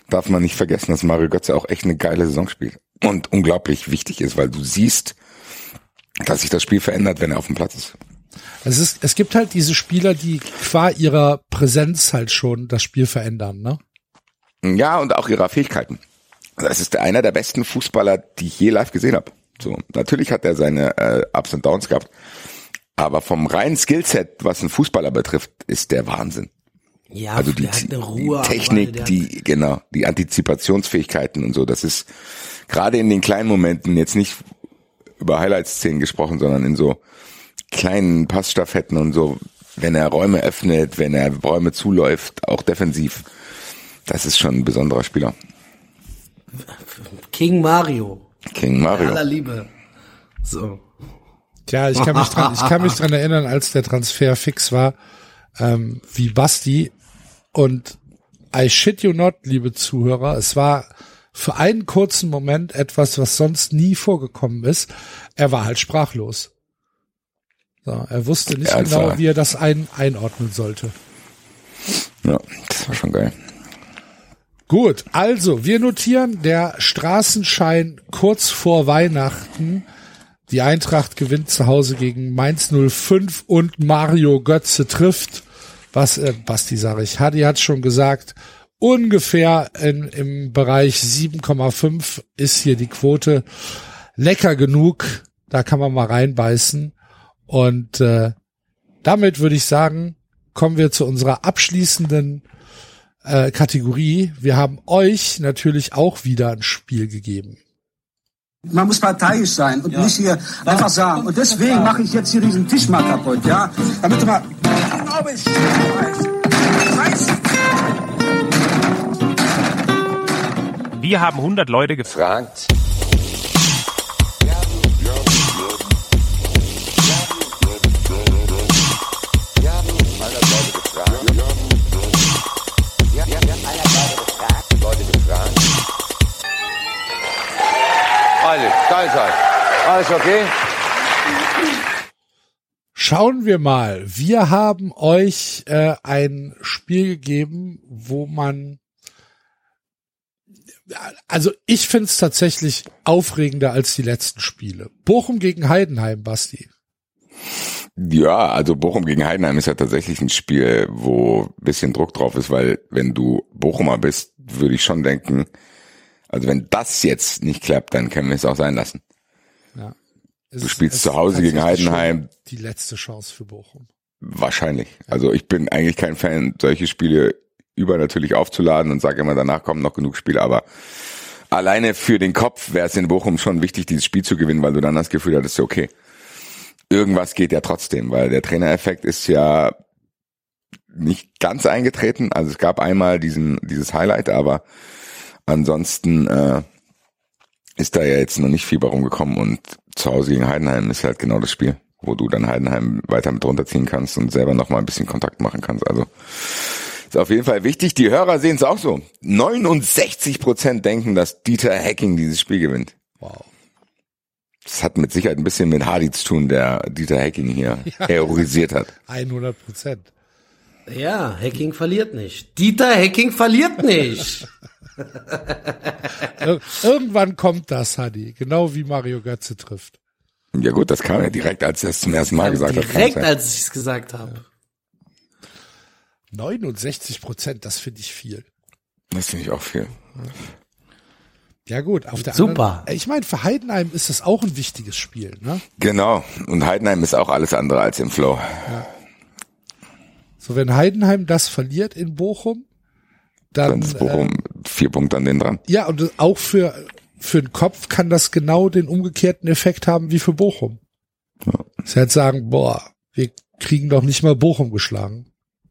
Speaker 4: darf man nicht vergessen, dass Mario Götze auch echt eine geile Saison spielt und unglaublich wichtig ist, weil du siehst, dass sich das Spiel verändert, wenn er auf dem Platz ist.
Speaker 2: Es gibt halt diese Spieler, die qua ihrer Präsenz halt schon das Spiel verändern, ne?
Speaker 4: Ja, und auch ihrer Fähigkeiten. Das ist einer der besten Fußballer, die ich je live gesehen habe. So, natürlich hat er seine Ups und Downs gehabt, aber vom reinen Skillset, was einen Fußballer betrifft, ist der Wahnsinn.
Speaker 3: Ja,
Speaker 4: also
Speaker 3: der hat eine Ruhe,
Speaker 4: die Technik, die Antizipationsfähigkeiten und so, das ist gerade in den kleinen Momenten, jetzt nicht über Highlight-Szenen gesprochen, sondern in so kleinen Passstaffetten und so, wenn er Räume öffnet, wenn er Räume zuläuft, auch defensiv, das ist schon ein besonderer Spieler.
Speaker 3: King Mario.
Speaker 4: King Mario.
Speaker 3: Aller Liebe. So.
Speaker 2: Tja, ich kann mich dran erinnern, als der Transfer fix war, wie Basti, und I shit you not, liebe Zuhörer, es war für einen kurzen Moment etwas, was sonst nie vorgekommen ist. Er war halt sprachlos. So, er wusste nicht genau, wie er das einordnen sollte.
Speaker 4: Ja, das war schon geil.
Speaker 2: Gut, also wir notieren der Straßenschein kurz vor Weihnachten. Die Eintracht gewinnt zu Hause gegen Mainz 05 und Mario Götze trifft. Basti sage ich, Hadi hat schon gesagt, ungefähr im Bereich 7,5 ist hier die Quote. Lecker genug, da kann man mal reinbeißen. Und damit würde ich sagen, kommen wir zu unserer abschließenden Kategorie. Wir haben euch natürlich auch wieder ein Spiel gegeben.
Speaker 8: Man muss parteiisch sein und nicht hier einfach sagen. Und deswegen mache ich jetzt hier diesen Tisch mal kaputt, ja? Damit du mal...
Speaker 9: Wir haben 100 Leute gefragt.
Speaker 1: Alles okay?
Speaker 2: Schauen wir mal. Wir haben euch ein Spiel gegeben, wo man, also ich finde es tatsächlich aufregender als die letzten Spiele. Bochum gegen Heidenheim, Basti.
Speaker 4: Ja, also Bochum gegen Heidenheim ist ja tatsächlich ein Spiel, wo ein bisschen Druck drauf ist, weil wenn du Bochumer bist, würde ich schon denken, also wenn das jetzt nicht klappt, dann können wir es auch sein lassen.
Speaker 2: Ja.
Speaker 4: Du spielst zu Hause gegen Heidenheim.
Speaker 2: Die letzte Chance für Bochum.
Speaker 4: Wahrscheinlich. Also ich bin eigentlich kein Fan, solche Spiele übernatürlich aufzuladen und sage immer, danach kommen noch genug Spiele, aber alleine für den Kopf wäre es in Bochum schon wichtig, dieses Spiel zu gewinnen, weil du dann das Gefühl hattest, okay, irgendwas geht ja trotzdem, weil der Trainereffekt ist ja nicht ganz eingetreten. Also es gab einmal dieses Highlight, aber ansonsten ist da ja jetzt noch nicht viel bei rumgekommen und zu Hause gegen Heidenheim ist halt genau das Spiel, wo du dann Heidenheim weiter mit runterziehen kannst und selber noch mal ein bisschen Kontakt machen kannst. Also ist auf jeden Fall wichtig. Die Hörer sehen es auch so. 69% denken, dass Dieter Hecking dieses Spiel gewinnt.
Speaker 2: Wow.
Speaker 4: Das hat mit Sicherheit ein bisschen mit Hardy zu tun, der Dieter Hecking hier terrorisiert hat.
Speaker 2: 100%.
Speaker 3: Ja, Hecking verliert nicht. Dieter Hecking verliert nicht.
Speaker 2: Irgendwann kommt das, Hadi. Genau wie Mario Götze trifft.
Speaker 4: Ja gut, das kam ja direkt, als er es zum ersten Mal gesagt hat.
Speaker 3: Direkt, als ich es gesagt habe.
Speaker 2: 69%, das finde ich viel.
Speaker 4: Das finde ich auch viel.
Speaker 2: Ja gut, auf der
Speaker 3: Super.
Speaker 2: anderen, ich meine, für Heidenheim ist das auch ein wichtiges Spiel, ne?
Speaker 4: Genau. Und Heidenheim ist auch alles andere als im Flow.
Speaker 2: Ja. So, wenn Heidenheim das verliert in Bochum, dann
Speaker 4: ist Bochum 4 Punkte an denen dran.
Speaker 2: Ja, und auch für den Kopf kann das genau den umgekehrten Effekt haben wie für Bochum.
Speaker 4: Ja.
Speaker 2: Sie halt sagen, boah, wir kriegen doch nicht mal Bochum geschlagen.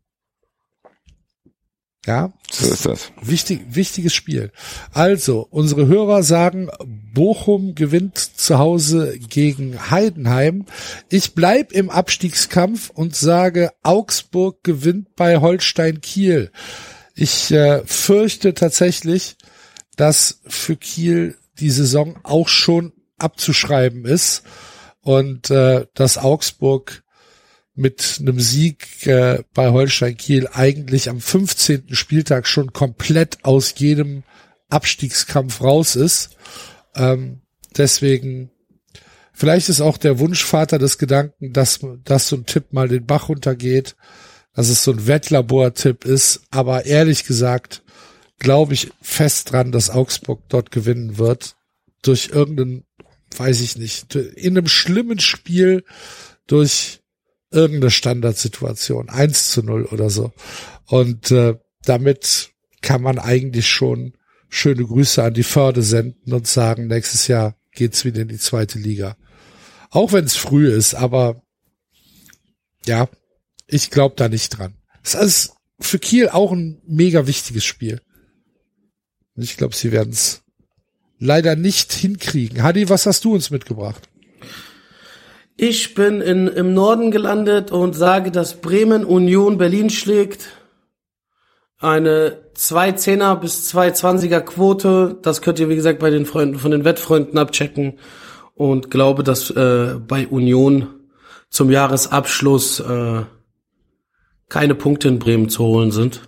Speaker 2: Ja,
Speaker 4: so ist das.
Speaker 2: Wichtiges Spiel. Also, unsere Hörer sagen, Bochum gewinnt zu Hause gegen Heidenheim. Ich bleib im Abstiegskampf und sage, Augsburg gewinnt bei Holstein Kiel. Ich fürchte tatsächlich, dass für Kiel die Saison auch schon abzuschreiben ist und dass Augsburg mit einem Sieg bei Holstein Kiel eigentlich am 15. Spieltag schon komplett aus jedem Abstiegskampf raus ist. Deswegen, vielleicht ist auch der Wunschvater des Gedanken, dass so ein Tipp mal den Bach runtergeht, dass es so ein Wettlabor-Tipp ist. Aber ehrlich gesagt, glaube ich fest dran, dass Augsburg dort gewinnen wird. Durch irgendeinen, weiß ich nicht, in einem schlimmen Spiel, durch irgendeine Standardsituation, 1:0 oder so. Und damit kann man eigentlich schon schöne Grüße an die Förde senden und sagen, nächstes Jahr geht's wieder in die 2. Liga. Auch wenn es früh ist, aber ja, ich glaube da nicht dran. Es ist für Kiel auch ein mega wichtiges Spiel. Ich glaube, sie werden es leider nicht hinkriegen. Hadi, was hast du uns mitgebracht?
Speaker 3: Ich bin im Norden gelandet und sage, dass Bremen Union Berlin schlägt. Eine 2,10er bis 2,20er Quote. Das könnt ihr, wie gesagt, bei den Freunden von den Wettfreunden abchecken. Und glaube, dass bei Union zum Jahresabschluss keine Punkte in Bremen zu holen sind.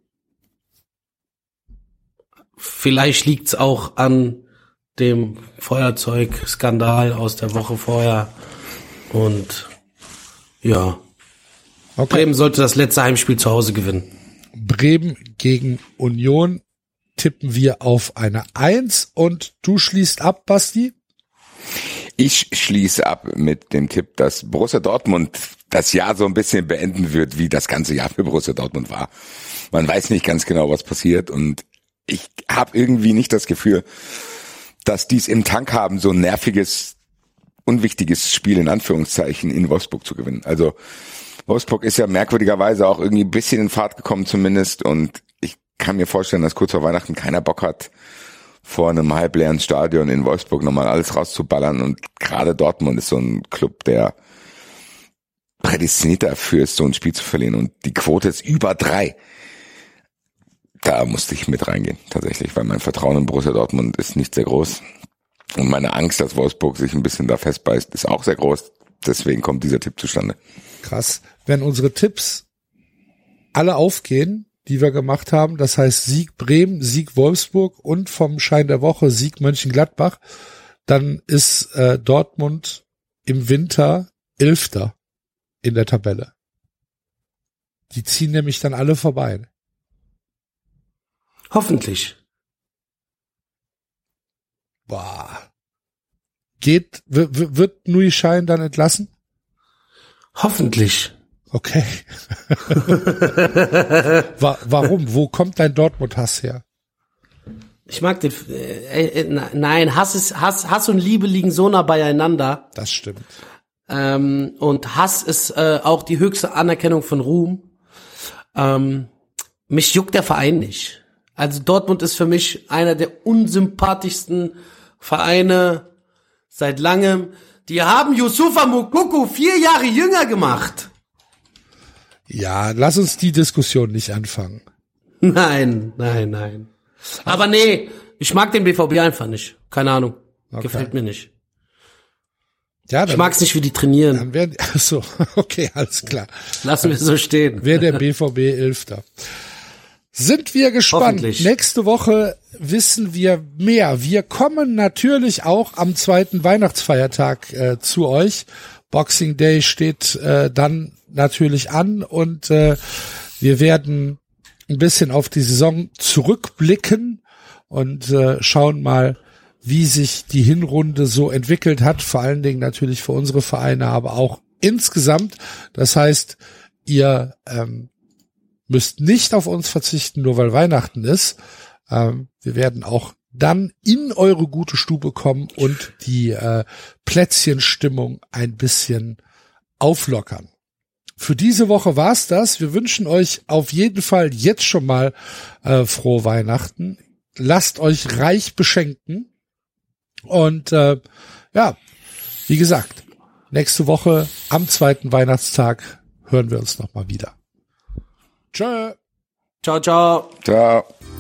Speaker 3: Vielleicht liegt's auch an dem Feuerzeugskandal aus der Woche vorher. Und ja, okay. Bremen sollte das letzte Heimspiel zu Hause gewinnen.
Speaker 2: Bremen gegen Union tippen wir auf eine 1 und du schließt ab, Basti?
Speaker 4: Ich schließe ab mit dem Tipp, dass Borussia Dortmund das Jahr so ein bisschen beenden wird, wie das ganze Jahr für Borussia Dortmund war. Man weiß nicht ganz genau, was passiert und ich habe irgendwie nicht das Gefühl, dass die es im Tank haben, so ein nerviges, unwichtiges Spiel in Anführungszeichen in Wolfsburg zu gewinnen. Also Wolfsburg ist ja merkwürdigerweise auch irgendwie ein bisschen in Fahrt gekommen zumindest und ich kann mir vorstellen, dass kurz vor Weihnachten keiner Bock hat, vor einem halbleeren Stadion in Wolfsburg nochmal alles rauszuballern und gerade Dortmund ist so ein Club, der prädestiniert dafür ist, so ein Spiel zu verlieren und die Quote ist über 3. Da musste ich mit reingehen, tatsächlich, weil mein Vertrauen in Borussia Dortmund ist nicht sehr groß. Und meine Angst, dass Wolfsburg sich ein bisschen da festbeißt, ist auch sehr groß. Deswegen kommt dieser Tipp zustande.
Speaker 2: Krass. Wenn unsere Tipps alle aufgehen, die wir gemacht haben, das heißt Sieg Bremen, Sieg Wolfsburg und vom Schein der Woche Sieg Mönchengladbach, dann ist Dortmund im Winter 11. in der Tabelle. Die ziehen nämlich dann alle vorbei.
Speaker 3: Hoffentlich.
Speaker 2: Boah. Wird Nui Schein dann entlassen?
Speaker 3: Hoffentlich.
Speaker 2: Okay. Warum? Wo kommt dein Dortmund-Hass her?
Speaker 3: Ich mag den. Nein, Hass und Liebe liegen so nah beieinander.
Speaker 2: Das stimmt.
Speaker 3: Und Hass ist auch die höchste Anerkennung von Ruhm. Mich juckt der Verein nicht. Also Dortmund ist für mich einer der unsympathischsten Vereine seit langem. Die haben Youssoufa Moukoko 4 Jahre jünger gemacht.
Speaker 2: Ja, lass uns die Diskussion nicht anfangen.
Speaker 3: Nein. Aber nee, ich mag den BVB einfach nicht. Keine Ahnung. Okay. Gefällt mir nicht.
Speaker 2: Ja,
Speaker 3: ich mag's nicht, wie die trainieren.
Speaker 2: Dann werden, achso, okay, alles klar.
Speaker 3: Lassen wir so stehen.
Speaker 2: Wäre der BVB 11. Sind wir gespannt. Nächste Woche wissen wir mehr. Wir kommen natürlich auch am 2. Weihnachtsfeiertag zu euch. Boxing Day steht dann natürlich an und wir werden ein bisschen auf die Saison zurückblicken und schauen mal, wie sich die Hinrunde so entwickelt hat. Vor allen Dingen natürlich für unsere Vereine, aber auch insgesamt. Das heißt, ihr müsst nicht auf uns verzichten, nur weil Weihnachten ist. Wir werden auch dann in eure gute Stube kommen und die Plätzchenstimmung ein bisschen auflockern. Für diese Woche war's das. Wir wünschen euch auf jeden Fall jetzt schon mal frohe Weihnachten. Lasst euch reich beschenken. Und ja, wie gesagt, nächste Woche am 2. Weihnachtstag hören wir uns nochmal wieder. Tschö.
Speaker 3: Ciao, ciao.
Speaker 4: Ciao.